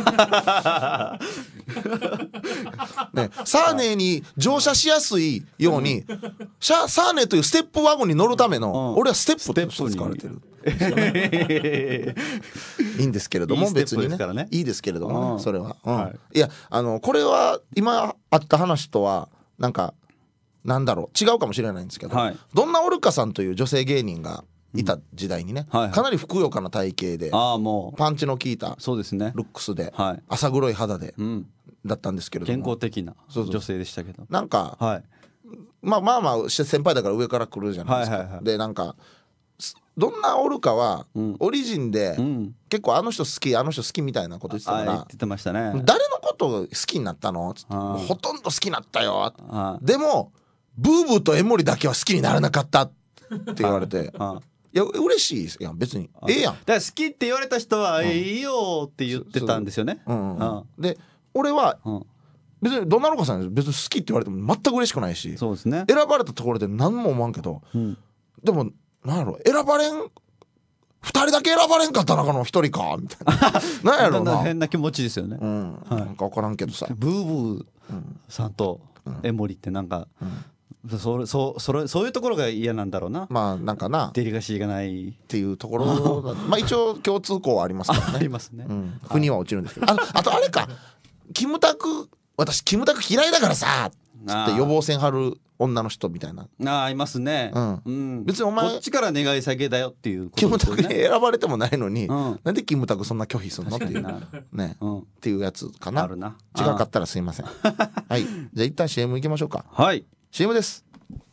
ね、サーネーに乗車しやすいようにサーネーというステップワゴンに乗るための俺はステップとして使われてるいいんですけれども別にねいいですけれどもねそれは、いやこれは今あった話とはなんだろう違うかもしれないんですけど、どんなオルカさんという女性芸人がいた時代にね、かなりふくよかな体型でパンチの効いたルックスで浅黒い肌でだったんですけれども、 健康的な女性でしたけど、 まあ先輩だから上から来るじゃないですか。でどんなおるかは、オリジンで、結構あの人好きみたいなこと言ってたから、 言ってましたね。 誰のこと好きになったのつって、ほとんど好きになったよ。でもブーブーと江森だけは好きにならなかったって言われて、いや嬉しいやん別にええやん。 だから好きって言われた人はいいよって言ってたんですよね。 で俺は別にどんなのかさん別に好きって言われても全く嬉しくないし、 そうですね、 選ばれたところで何も思わんけど、でもなんやろ選ばれん2人だけ選ばれんかった中の1人かみたいななんやろな変な気持ちですよね。 なんか分からんけどさ、 ブーブーさんと江森ってなんか、そういうところが嫌なんだろうな。 まあなんかなデリカシーがないっていうところまあ一応共通項はありますからね。 ありますね。 国は落ちるんですけど、あとあれかキムタク私キムタク嫌いだからさつって予防線張る女の人みたいな。 いますね。 別にお前こっちから願い下げだよっていうことキムタクに選ばれてもないのに、なんでキムタクそんな拒否するのっていうね、っていうやつかな。違かったらすいません。はい、じゃあ一旦 CM 行きましょうか。 はい、 CM です。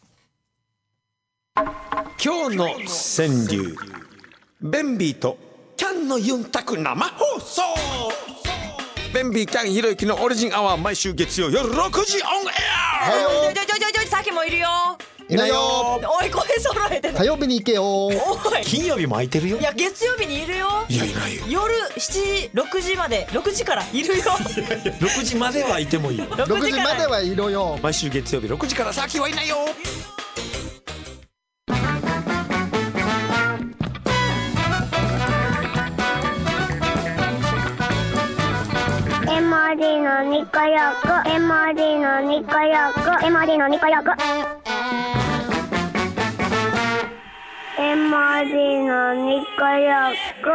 今日の川柳、ベンビーとキャンのユンタク生放送。ベンビーキャンひろゆきのオリジンアワー、毎週月曜夜6時オンエア。 さっきもいるよ。 いないよ。 おい声揃えて。 火曜日に行けよ。 金曜日も空いてるよ。 いや月曜日にいるよ。 いやいないよ。 夜7時6時まで6時からいるよ。 6時まではいてもいい。 6時まではいるよ。 毎週月曜日6時から先はいないよ。 エモリのニコヨコ、エモリのニコヨコ、エモリのニコヨコ、エモリのニコヨコ。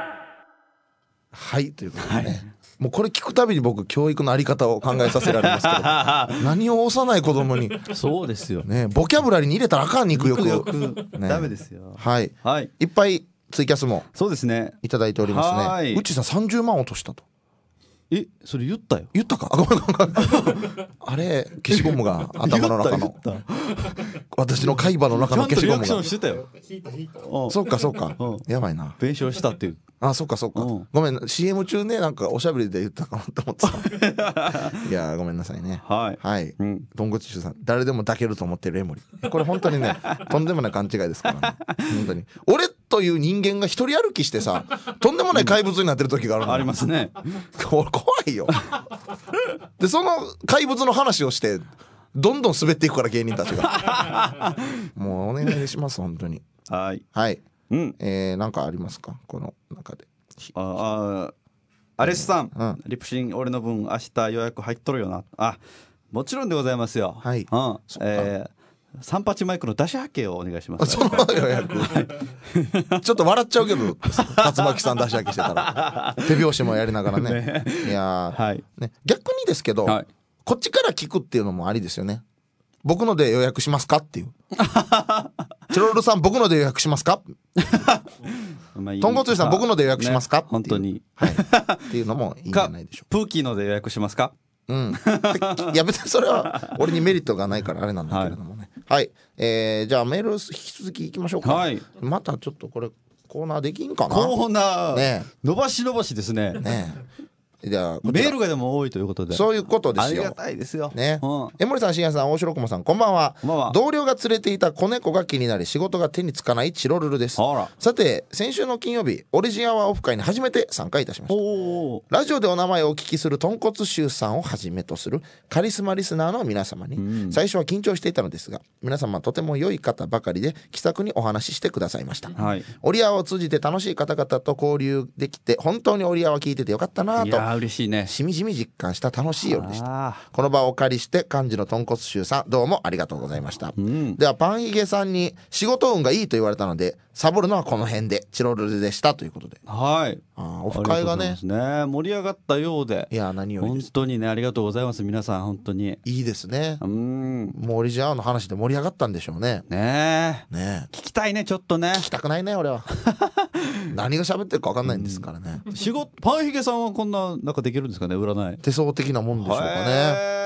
はいということでね、もうこれ聞くたびに僕教育のあり方を考えさせられますけど何を幼い子供にそうですよね、ボキャブラリーに入れたらあかん肉欲ね、ダメですよ。 はい、いっぱいツイキャスもそうですねいただいておりますね。うちさん30万落としたと。 それ言ったよ。 言ったか。ごめんあれ消しゴムが頭の中の私の海馬の中の消しゴムが。 ちゃんとリアクションしてたよ。 そうかやばいな。 弁償したっていう。 そうかごめん CM 中ねなんかおしゃべりで言ったかなと思ってたいやごめんなさいね。はいどんごちしゅうさん、誰でも抱けると思ってるエモリ、これ本当にねとんでもない勘違いですからね。本当に俺という人間が一人歩きしてさとんでもない怪物になってる時があるの。 ありますね。 怖いよでその怪物の話をしてどんどん滑っていくから芸人たちがもうお願いします本当に。はいなんかありますかこの中で。 アレスさん、リプシン俺の分明日予約入っとるよな。もちろんでございますよ。三八マイクの出しはけをお願いします。 その予約ちょっと笑っちゃうけど竜巻さん出しはけしてたら手拍子もやりながらねいやね、逆にですけど、こっちから聞くっていうのもありですよね。僕ので予約しますかっていうチロルさん僕ので予約しますかとんごついさん僕ので予約しますか、 本当にっていうのもいいんじゃないでしょうか。 プーキーので予約しますか。 いや別にそれは俺にメリットがないからあれなんだけれどもね。じゃあメール引き続きいきましょうか。またちょっとこれコーナーできんかな。 コーナー伸ばしですね。 じゃあメールがでも多いということで、 そういうことですよ。 ありがたいですよね。江森さん、深夜さん、大城駒さん、こんばんは。同僚が連れていた子猫が気になり仕事が手につかないチロルルです。さて先週の金曜日オリジンアワーオフ会に初めて参加いたしました。ラジオでお名前をお聞きする豚骨臭さんをはじめとするカリスマリスナーの皆様に、最初は緊張していたのですが皆様とても良い方ばかりで気さくにお話ししてくださいました。オリアワを通じて楽しい方々と交流できて本当にオリアワ聞いててよかったなと嬉しいね。 しみじみ実感した楽しい夜でした。この場をお借りして幹事の豚骨臭さんどうもありがとうございました。ではパンヒゲさんに仕事運がいいと言われたのでサボるのはこの辺でチロルルでしたということで、オフ会がね盛り上がったようで、 いや何より本当にねありがとうございます。皆さん本当にいいですね。もうオリジンアワーの話で盛り上がったんでしょうね。 聞きたいね。ちょっとね聞きたくないね俺は何が喋ってるか分かんないんですからね。 パンヒゲさんはこんななんかできるんですかね。占い手相的なもんでしょうかね。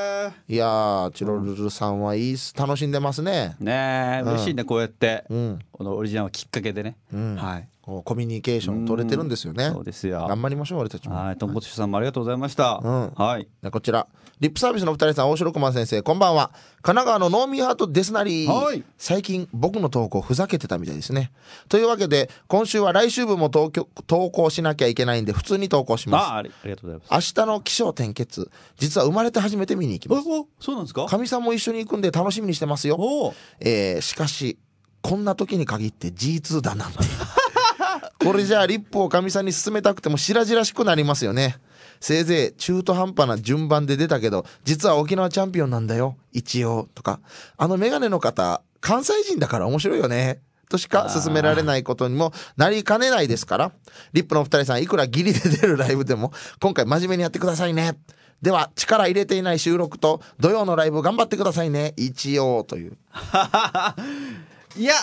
いやーチロルルさんはいい楽しんでますね。 ねえ、嬉しいね、こうやって、このオリジナルをきっかけでね、はい、 コミュニケーション取れてるんですよね。 そうですよ。 頑張りましょう俺たちも。 はい、とんこつさんもありがとうございました。はい。 こちらリップサービスのお二人さん、大城熊先生こんばんは。神奈川のノーミーハートですなり、はい、最近僕の投稿ふざけてたみたいですね。というわけで今週は来週分も投稿しなきゃいけないんで普通に投稿します。 ありがとうございます。 明日の起承転結、実は生まれて初めて見に行きます。 そうなんですか。 かみさんも一緒に行くんで楽しみにしてますよ。しかしこんな時に限って G2 だなんてこれじゃあリップをかみさんに勧めたくても白々しくなりますよね。せいぜい中途半端な順番で出たけど実は沖縄チャンピオンなんだよ一応とか、あのメガネの方関西人だから面白いよねとしか勧められないことにもなりかねないですから、リップのお二人さんいくらギリで出るライブでも今回真面目にやってくださいね。では力入れていない収録と土曜のライブ頑張ってくださいね一応といういや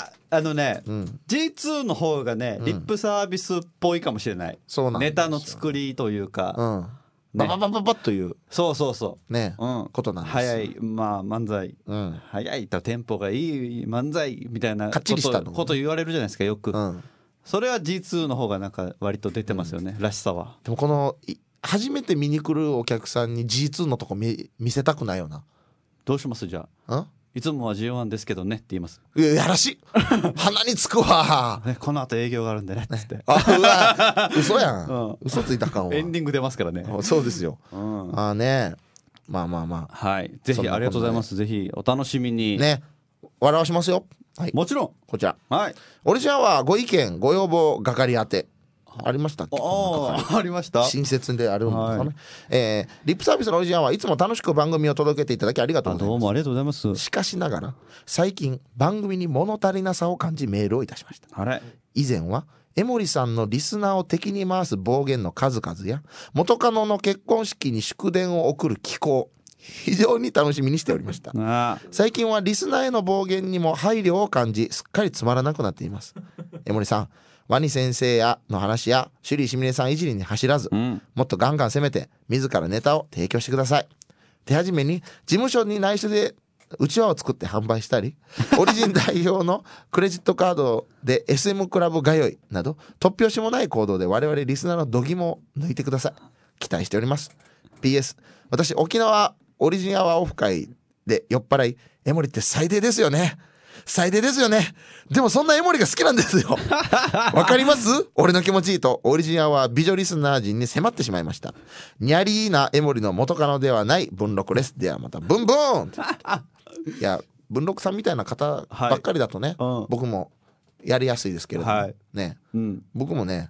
G2 の方がね、リップサービスっぽいかもしれない。そうなんですよ。ネタの作りというか、バババババッというそうね、ことなんです。早い漫才、早いとテンポがいい漫才みたいなかっちりしたこと言われるじゃないですかよく。それは G2 の方がなんか割と出てますよね、らしさは。 でもこの初めて見に来るお客さんに G2 のとこ見せたくないよな。 どうしますじゃあ。いつもは G1 ですけどねって言います。 いや、やらしい鼻につくわ、 ね、この後営業があるんでねっつってうわ嘘やん、嘘ついたかんわ。 エンディング出ますからね。 そうですよ、ね、まあはい、ぜひありがとうございます。ぜひお楽しみにね、笑わしますよ。はい、 もちろんこちら、 はい、 オリジナルはご意見ご要望係宛てありましたっけ。 ありました。 親切であるんですかね。リップサービスのオリジナルはいつも楽しく番組を届けていただきありがとうございます。 どうもありがとうございます。 しかしながら最近番組に物足りなさを感じメールをいたしました。 あれ、 以前は江森さんのリスナーを敵に回す暴言の数々や元カノの結婚式に祝電を送る気候、非常に楽しみにしておりました。最近はリスナーへの暴言にも配慮を感じすっかりつまらなくなっています。江森さん、ワニ先生やの話やシュリーしみれさんいじりに走らず、もっとガンガン攻めて自らネタを提供してください。手始めに事務所に内緒でうちわを作って販売したり、オリジン代表のクレジットカードで SM クラブ通いなど突拍子もない行動で我々リスナーの度肝を抜いてください。期待しております。 PS、 私沖縄オリジンアワーオフ会で酔っ払い、江森って最低ですよね、最低ですよね。でもそんな江森が好きなんですよわかります？俺の気持ちいいとオリジンアワー美女リスナー陣に迫ってしまいました。ニャリーな江森の元カノではない文録です。ではまたブンブーンいや、文録さんみたいな方ばっかりだとね、僕もやりやすいですけれども、ね、僕もね、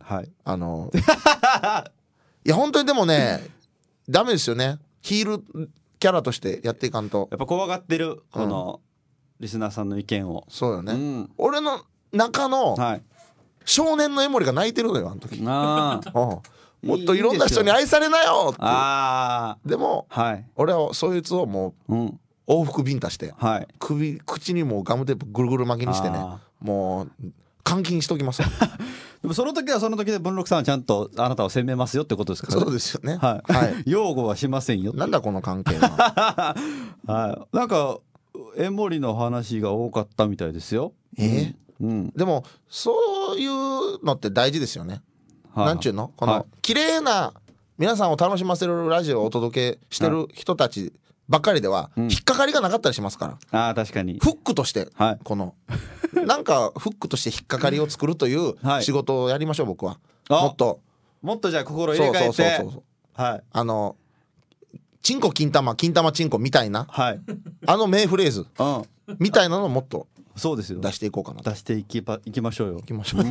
いや本当にでもねダメですよね、ヒールキャラとしてやっていかんと。 やっぱ怖がってるこの、リスナーさんの意見を。 そうよね、俺の中の少年の江森が泣いてるのよあの時。もっといろんな人に愛されなよって。でも、俺はそいつをもう、往復ビンタして、口にもうガムテープぐるぐる巻きにしてね、もう監禁しときますでもその時はその時で文禄さんはちゃんとあなたを責めますよってことですからね。 そうですよね、 擁護はしませんよ。 なんだこの関係はなんか江森の話が多かったみたいですよ。 でもそういうのって大事ですよね。なんちゅうの、この綺麗な皆さんを楽しませるラジオをお届けしてる人たちばっかりでは引っかかりがなかったりしますから。 確かにフックとしてこのなんかフックとして引っかかりを作るという仕事をやりましょう。僕はもっとじゃあ心入れ替えて、 チンコ金玉金玉チンコみたいな、あの名フレーズみたいなのをもっとそうですよ出していこうかな。 出していきましょうよ。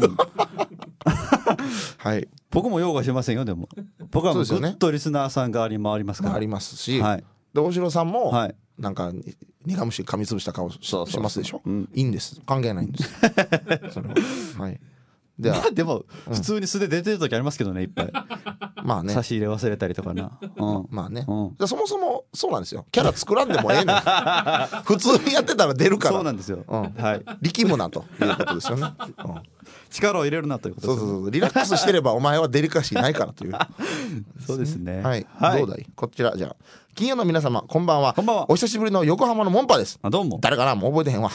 はい、 僕も擁護しませんよ。でも僕はもうぐっとリスナーさん側に回りますから。 ありますし、で大城さんもなんか苦虫噛みつぶした顔しますでしょ。いいんです、関係ないんですそれは。 でも普通に素で出てる時ありますけどね、いっぱい。 まあね、 差し入れ忘れたりとかな。 まあね、そもそもそうなんですよ、キャラ作らんでもええねん普通にやってたら出るから。 そうなんですよ、 力むなということですよね。 力を入れるなということです、ね、 そうリラックスしてればお前はデリカシーないからというそうですね。 はい、どうだいこちら。じゃあ金曜の皆様こんばんは。 こんばんは。 お久しぶりの横浜のモンパです。 どうも。 誰かなもう覚えてへんわ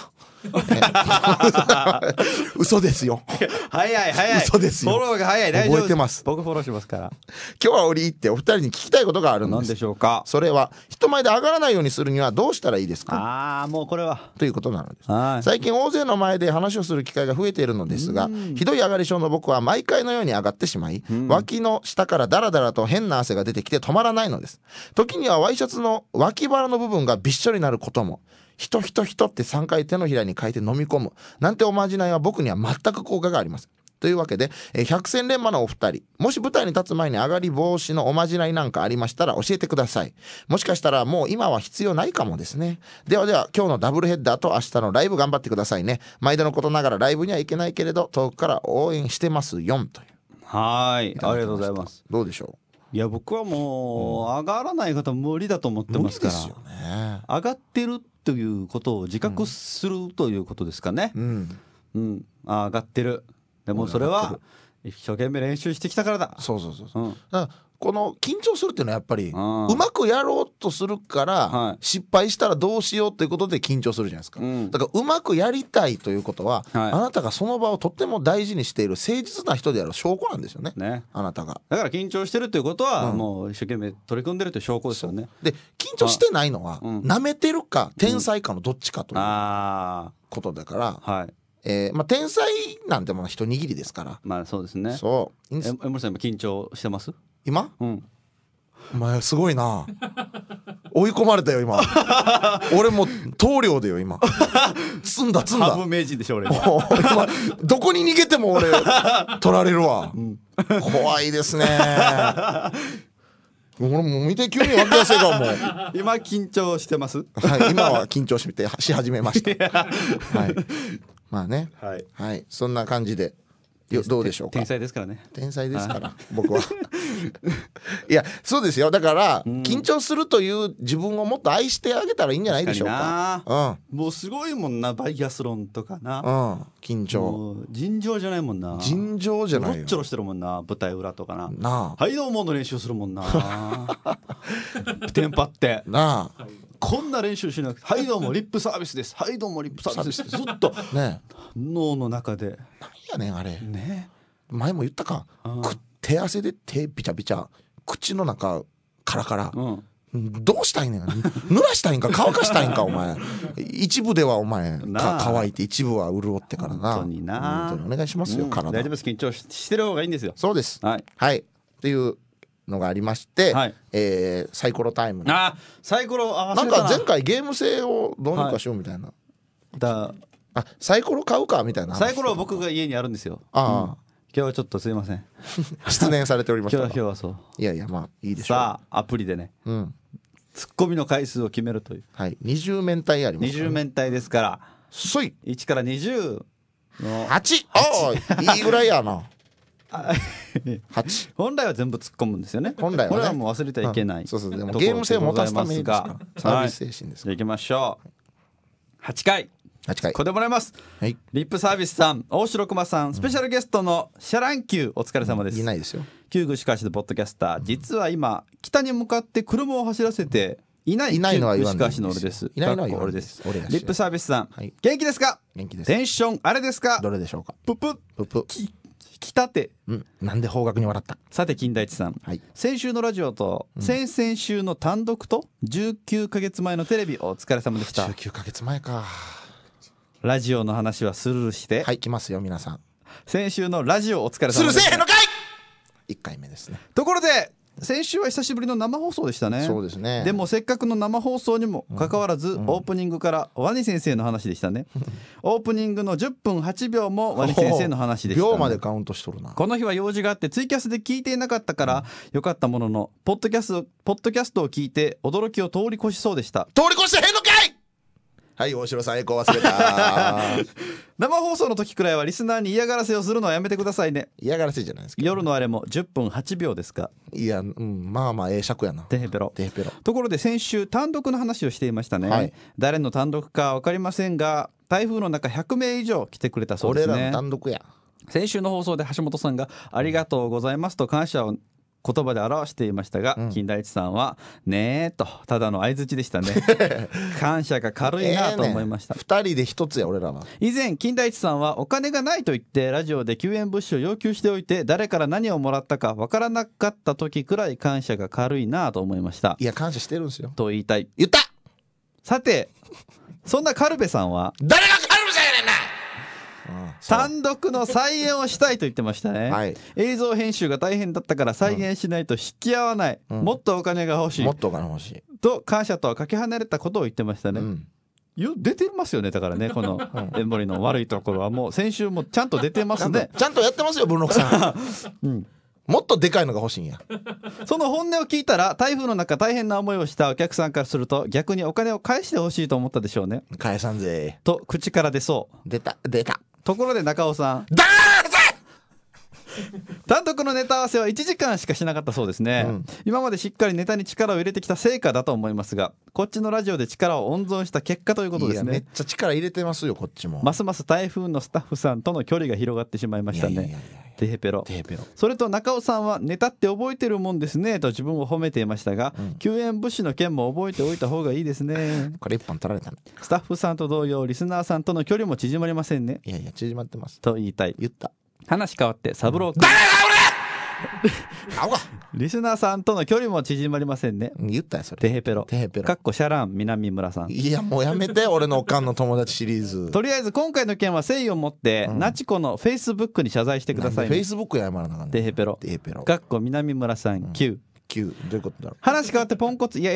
嘘ですよ。 早い嘘ですよ。 フォローが早い。大丈夫です。 覚えてます。 僕フォローしますから。 今日は折り入ってお二人に聞きたいことがあるんです。 何でしょうか。 それは人前で上がらないようにするにはどうしたらいいですか。 もうこれはということなのです。最近大勢の前で話をする機会が増えているのですが、ひどい上がり症の僕は毎回のように上がってしまい、脇の下からダラダラと変な汗が出てきて止まらないのです。時にはワイシャツの脇腹の部分がびっしょりになることも。人って3回手のひらに書いて飲み込むなんておまじないは僕には全く効果がありません。というわけで百戦錬磨のお二人、もし舞台に立つ前に上がり防止のおまじないなんかありましたら教えてください。もしかしたらもう今は必要ないかもですね。では今日のダブルヘッダーと明日のライブ頑張ってくださいね。毎度のことながらライブには行けないけれど遠くから応援してますよという。 はい、ありがとうございます。 どうでしょう。いや僕はもう上がらない方無理だと思ってますから。 無理ですよね。 上がってるということを自覚するということですかね。上がってる。でもそれは一生懸命練習してきたからだ。 そう、だからこの緊張するっていうのはやっぱりうまくやろうとするから失敗したらどうしようということで緊張するじゃないですか。だからうまくやりたいということは、あなたがその場をとっても大事にしている誠実な人である証拠なんですよね。あなたがだから緊張してるということはもう一生懸命取り組んでるという証拠ですよね。 で緊張してないのは舐めてるか天才かのどっちかということだから、天才なんてもの一握りですから。 そうですね。 そう江森さん今緊張してます今？お前すごいな。追い込まれたよ今。俺もう棟梁でよ今。積んだハブ名人でしょ俺。 今どこに逃げても俺取られるわ。怖いですね。俺もう見て急に湧き出せがもう。 今緊張してます？ はい、今は緊張し始めました。はい。まあね。はい。そんな感じで。どうでしょうか。 天才ですからね。 天才ですから僕は。いやそうですよ。だから緊張するという自分をもっと愛してあげたらいいんじゃないでしょうか。 もうすごいもんなバイアスロンとかな。 緊張。 尋常じゃないもんな。 尋常じゃないよ。 ちょろちょろしてるもんな舞台裏とかな。はいどうもの練習するもんな。テンパってなあ。 こんな練習しなくて、はいどうもリップサービスです、はいどうもリップサービスですずっと脳の中で。 なんやねんあれね。前も言ったか。手汗で手ビチャビチャ、口の中カラカラ。どうしたいねん。濡らしたいんか乾かしたいんかお前。一部ではお前乾いて一部は潤ってからな。 本当にな。 本当にお願いしますよ。体大丈夫です。緊張してる方がいいんですよ。 そうです。はいっていうのがありまして、サイコロタイム。 サイコロなんか前回ゲーム性をどうにかしようみたいな。サイコロ買うかみたいな。 サイコロは僕が家にあるんですよ。今日はちょっとすいません。 失念されておりました。 今日はそう。 いやまあいいでしょう。 さあアプリでね。ツッコミの回数を決めるという。 20面体あります。 20面体ですから。1から20の 8。いいぐらいやな。8。 本来は全部突っ込むんですよね。 本来はね。 これはもう忘れてはいけない。 でもゲーム性を持たすためにですから。サービス精神です。 じゃあ行きましょう。8回。ここでもらいます。リップサービスさん、大城熊さん、スペシャルゲストのシャランキューお疲れ様です。 いないですよ。 旧具しかしのポッドキャスター、実は今北に向かって車を走らせていないのは旧具しかしの俺です。 いないのは言わ俺です。リップサービスさん、元気ですか？ 元気です。 テンションあれですか？ どれでしょうか？ ププププ北手。 なんで方角に笑った？ さて金田一さん、先週のラジオと先々週の単独と19ヶ月前のテレビお疲れ様でした。 19ヶ月前か。 ラジオの話はスルーして、 来ますよ皆さん。 先週のラジオお疲れ様でした。 スルーせえへんのかい。1回目ですね。 ところで先週は久しぶりの生放送でしたね。 そうですね。 でもせっかくの生放送にもかかわらず、オープニングからワニ先生の話でしたね。オープニングの10分8秒もワニ先生の話でした、ね。 秒までカウントしとるな。 この日は用事があってツイキャスで聞いていなかったからよかったものの、ポッドキャストを聞いて驚きを通り越しそうでした。 通り越してへんのかい。大城さんエコー忘れた。 生放送の時くらいはリスナーに嫌がらせをするのはやめてくださいね。 嫌がらせじゃないですか。 夜のあれも10分8秒ですか。 いや、まあ尺やな。 テヘペロ。ところで先週単独の話をしていましたね。誰の単独か分かりませんが、台風の中100名以上来てくれたそうですね。 俺らの単独や。 先週の放送で橋本さんがありがとうございますと感謝を言葉で表していましたが、金田一さんはねえとただの相槌でしたね。感謝が軽いなと思いました。 2人で1つや俺らは。 以前金田一さんはお金がないと言ってラジオで救援物資を要求しておいて誰から何をもらったか分からなかった時くらい感謝が軽いなと思いました。 いや感謝してるんですよと言いたい。 言った。 さてそんなカルベさんは誰がカルベさんやねんな。 単独の再演をしたいと言ってましたね、はい、映像編集が大変だったから再現しないと引き合わない、もっとお金が欲しい、 もっとお金欲しいと感謝とはかけ離れたことを言ってましたね、出てますよね。だからねこの江森の悪いところはもう先週もちゃんと出てますね。 ちゃんとやってますよ文禄さん、もっとでかいのが欲しいんや。 その本音を聞いたら台風の中大変な思いをしたお客さんからすると逆にお金を返してほしいと思ったでしょうね。 返さんぜと口から出そう。 出たところで中尾さん単独のネタ合わせは1時間しかしなかったそうですね、今までしっかりネタに力を入れてきた成果だと思いますがこっちのラジオで力を温存した結果ということですね。 いやめっちゃ力入れてますよこっちも。 ますます台風のスタッフさんとの距離が広がってしまいましたね。テヘペロ。それと中尾さんはネタって覚えてるもんですねと自分を褒めていましたが、救援物資の件も覚えておいた方がいいですね。 これ一本取られたね。 スタッフさんと同様リスナーさんとの距離も縮まりませんね。 いや縮まってますと言いたい。 言った。 話変わって三郎君、リスナーさんとの距離も縮まりませんね。 言ったよそれ。 テヘペロかっこシャラン南村さん。 いやもうやめて俺のおかんの友達シリーズ。 とりあえず今回の件は誠意を持って、ナチコのフェイスブックに謝罪してくださいね。 フェイスブックや謝らなかった。 テヘペロかっこ南村さん9、 どういうことだろう。 話変わってポンコツいや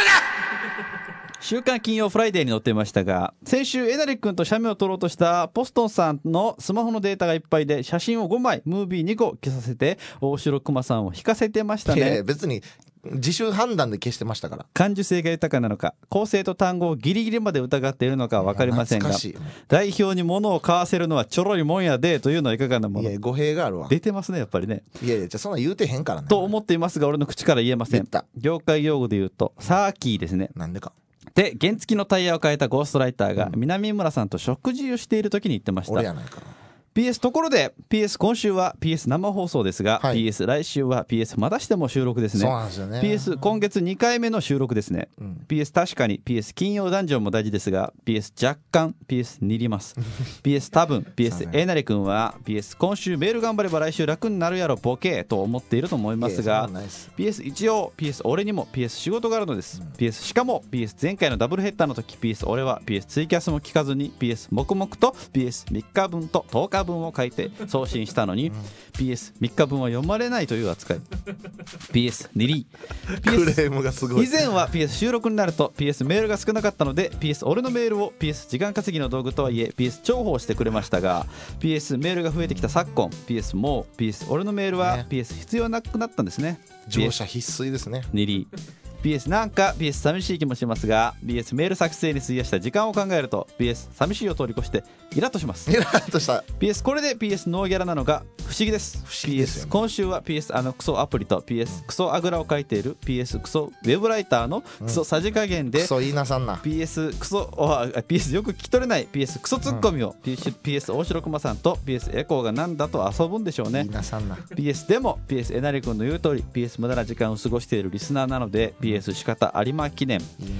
週刊金曜フライデーに載っていましたが先週えなり君と写メを撮ろうとしたポストンさんのスマホのデータがいっぱいで写真を5枚ムービー2個消させて大城熊さんを引かせてましたね。 いや別に自主判断で消してましたから。 感受性が豊かなのか構成と単語をギリギリまで疑っているのかは分かりませんが代表に物を買わせるのはちょろいもんやでというのはいかがなもの。 いや語弊があるわ。 出てますねやっぱりね。 いやじゃあそんな言うてへんからねと思っていますが俺の口から言えません。業界用語で言うとサーキーですね。 なんでかで原付のタイヤを変えたゴーストライターが南村さんと食事をしている時に言ってました。 俺やないかな。 PS ところで PS 今週は PS 生放送ですが、PS 来週は PS またしても収録ですね。 そうなんですよね。 PS 今月2回目の収録ですね、PS 確かに PS 金曜ダンジョンも大事ですが PS 若干 PS にりますPS 多分 PS えなり君は PS 今週メール頑張れば来週楽になるやろボケと思っていると思いますが PS 一応 PS 俺にも PS 仕事があるのです、PS しかも PS 前回のダブルヘッダーの時 PS 俺は PS ツイキャスも聞かずに PS 黙々と PS3 日分と10日分を書いて送信したのに、PS3 日分は読まれないという扱い。PS ニリークレームがすごい。 以前は PS 収録になると PS メールが少なかったので PS 俺のメールを PS 時間稼ぎの道具とはいえ PS 重宝してくれましたが PS メールが増えてきた昨今 PS もう PS 俺のメールは PS 必要なくなったんですね。 乗車必須ですね。 ニリーPS なんか PS 寂しい気もしますが PS メール作成に費やした時間を考えると PS 寂しいを通り越してイラッとします。 イラッとした PS これで PS ノーギャラなのが不思議です。 不思議ですよね。 PS 今週は PS クソアプリと PS クソあぐらを書いている PS クソウェブライターのクソさじ加減で、 クソ言いなさんな PS クソPS よく聞き取れない PS クソツッコミを、PS 大城熊さんと PS エコーがなんだと遊ぶんでしょうね。 言いなさんな PS でも PS えなり君の言う通り PS 無駄な時間を過ごしているリスナーなので PS 仕方有馬記念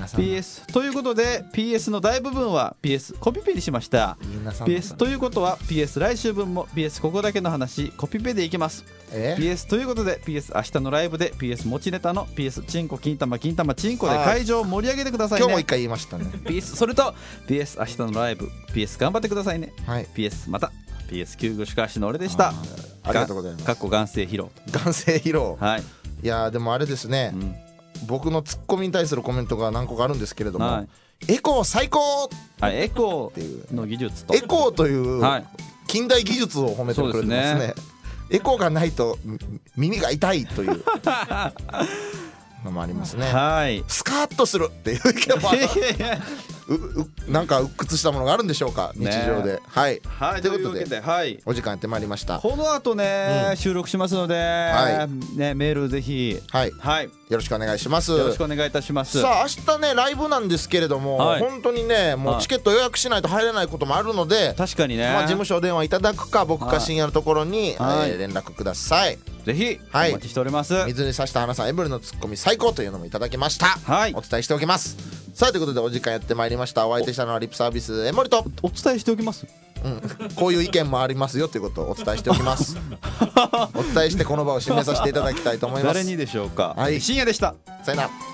PS ということで PS の大部分は PS コピペにしました。 PS ということは PS 来週分も PS ここだけの話コピペでいきます。PS ということで PS 明日のライブで PS 持ちネタの PS チンコ金玉金玉チンコで会場を盛り上げてくださいね。 今日も一回言いましたね。 PS それと PS 明日のライブ PS 頑張ってくださいね、PS また PS 救護しかしの俺でした。 ありがとうございます。 かっこ眼性披露眼性披露。いやでもあれですね、僕のツッコミに対するコメントが何個かあるんですけれども、エコー最高エコーの技術とエコーという近代技術を褒めてくれてますね。エコーがないと耳が痛いというのもありますね。スカーッとするっていう意見もなんか鬱屈したものがあるんでしょうか、日常で。はい、 ということで、 お時間やってまいりました。 この後ね、収録しますので、ね、メールぜひよろしくお願いします。 よろしくお願いいたします。 さあ明日ねライブなんですけれども、本当にねもうチケット予約しないと入れないこともあるので、 確かにね、 事務所電話いただくか僕か深夜のところに連絡ください。 ぜひお待ちしております。 水に刺した花さんエブリのツッコミ最高というのもいただきました。お伝えしておきます。さあということでお時間やってまいりました。お相手したのはリップサービス江森とお伝えしておきます。 こういう意見もありますよということをお伝えしておきますお伝えしてこの場を締めさせていただきたいと思います。 誰にでしょうか。 深夜でした。さよなら。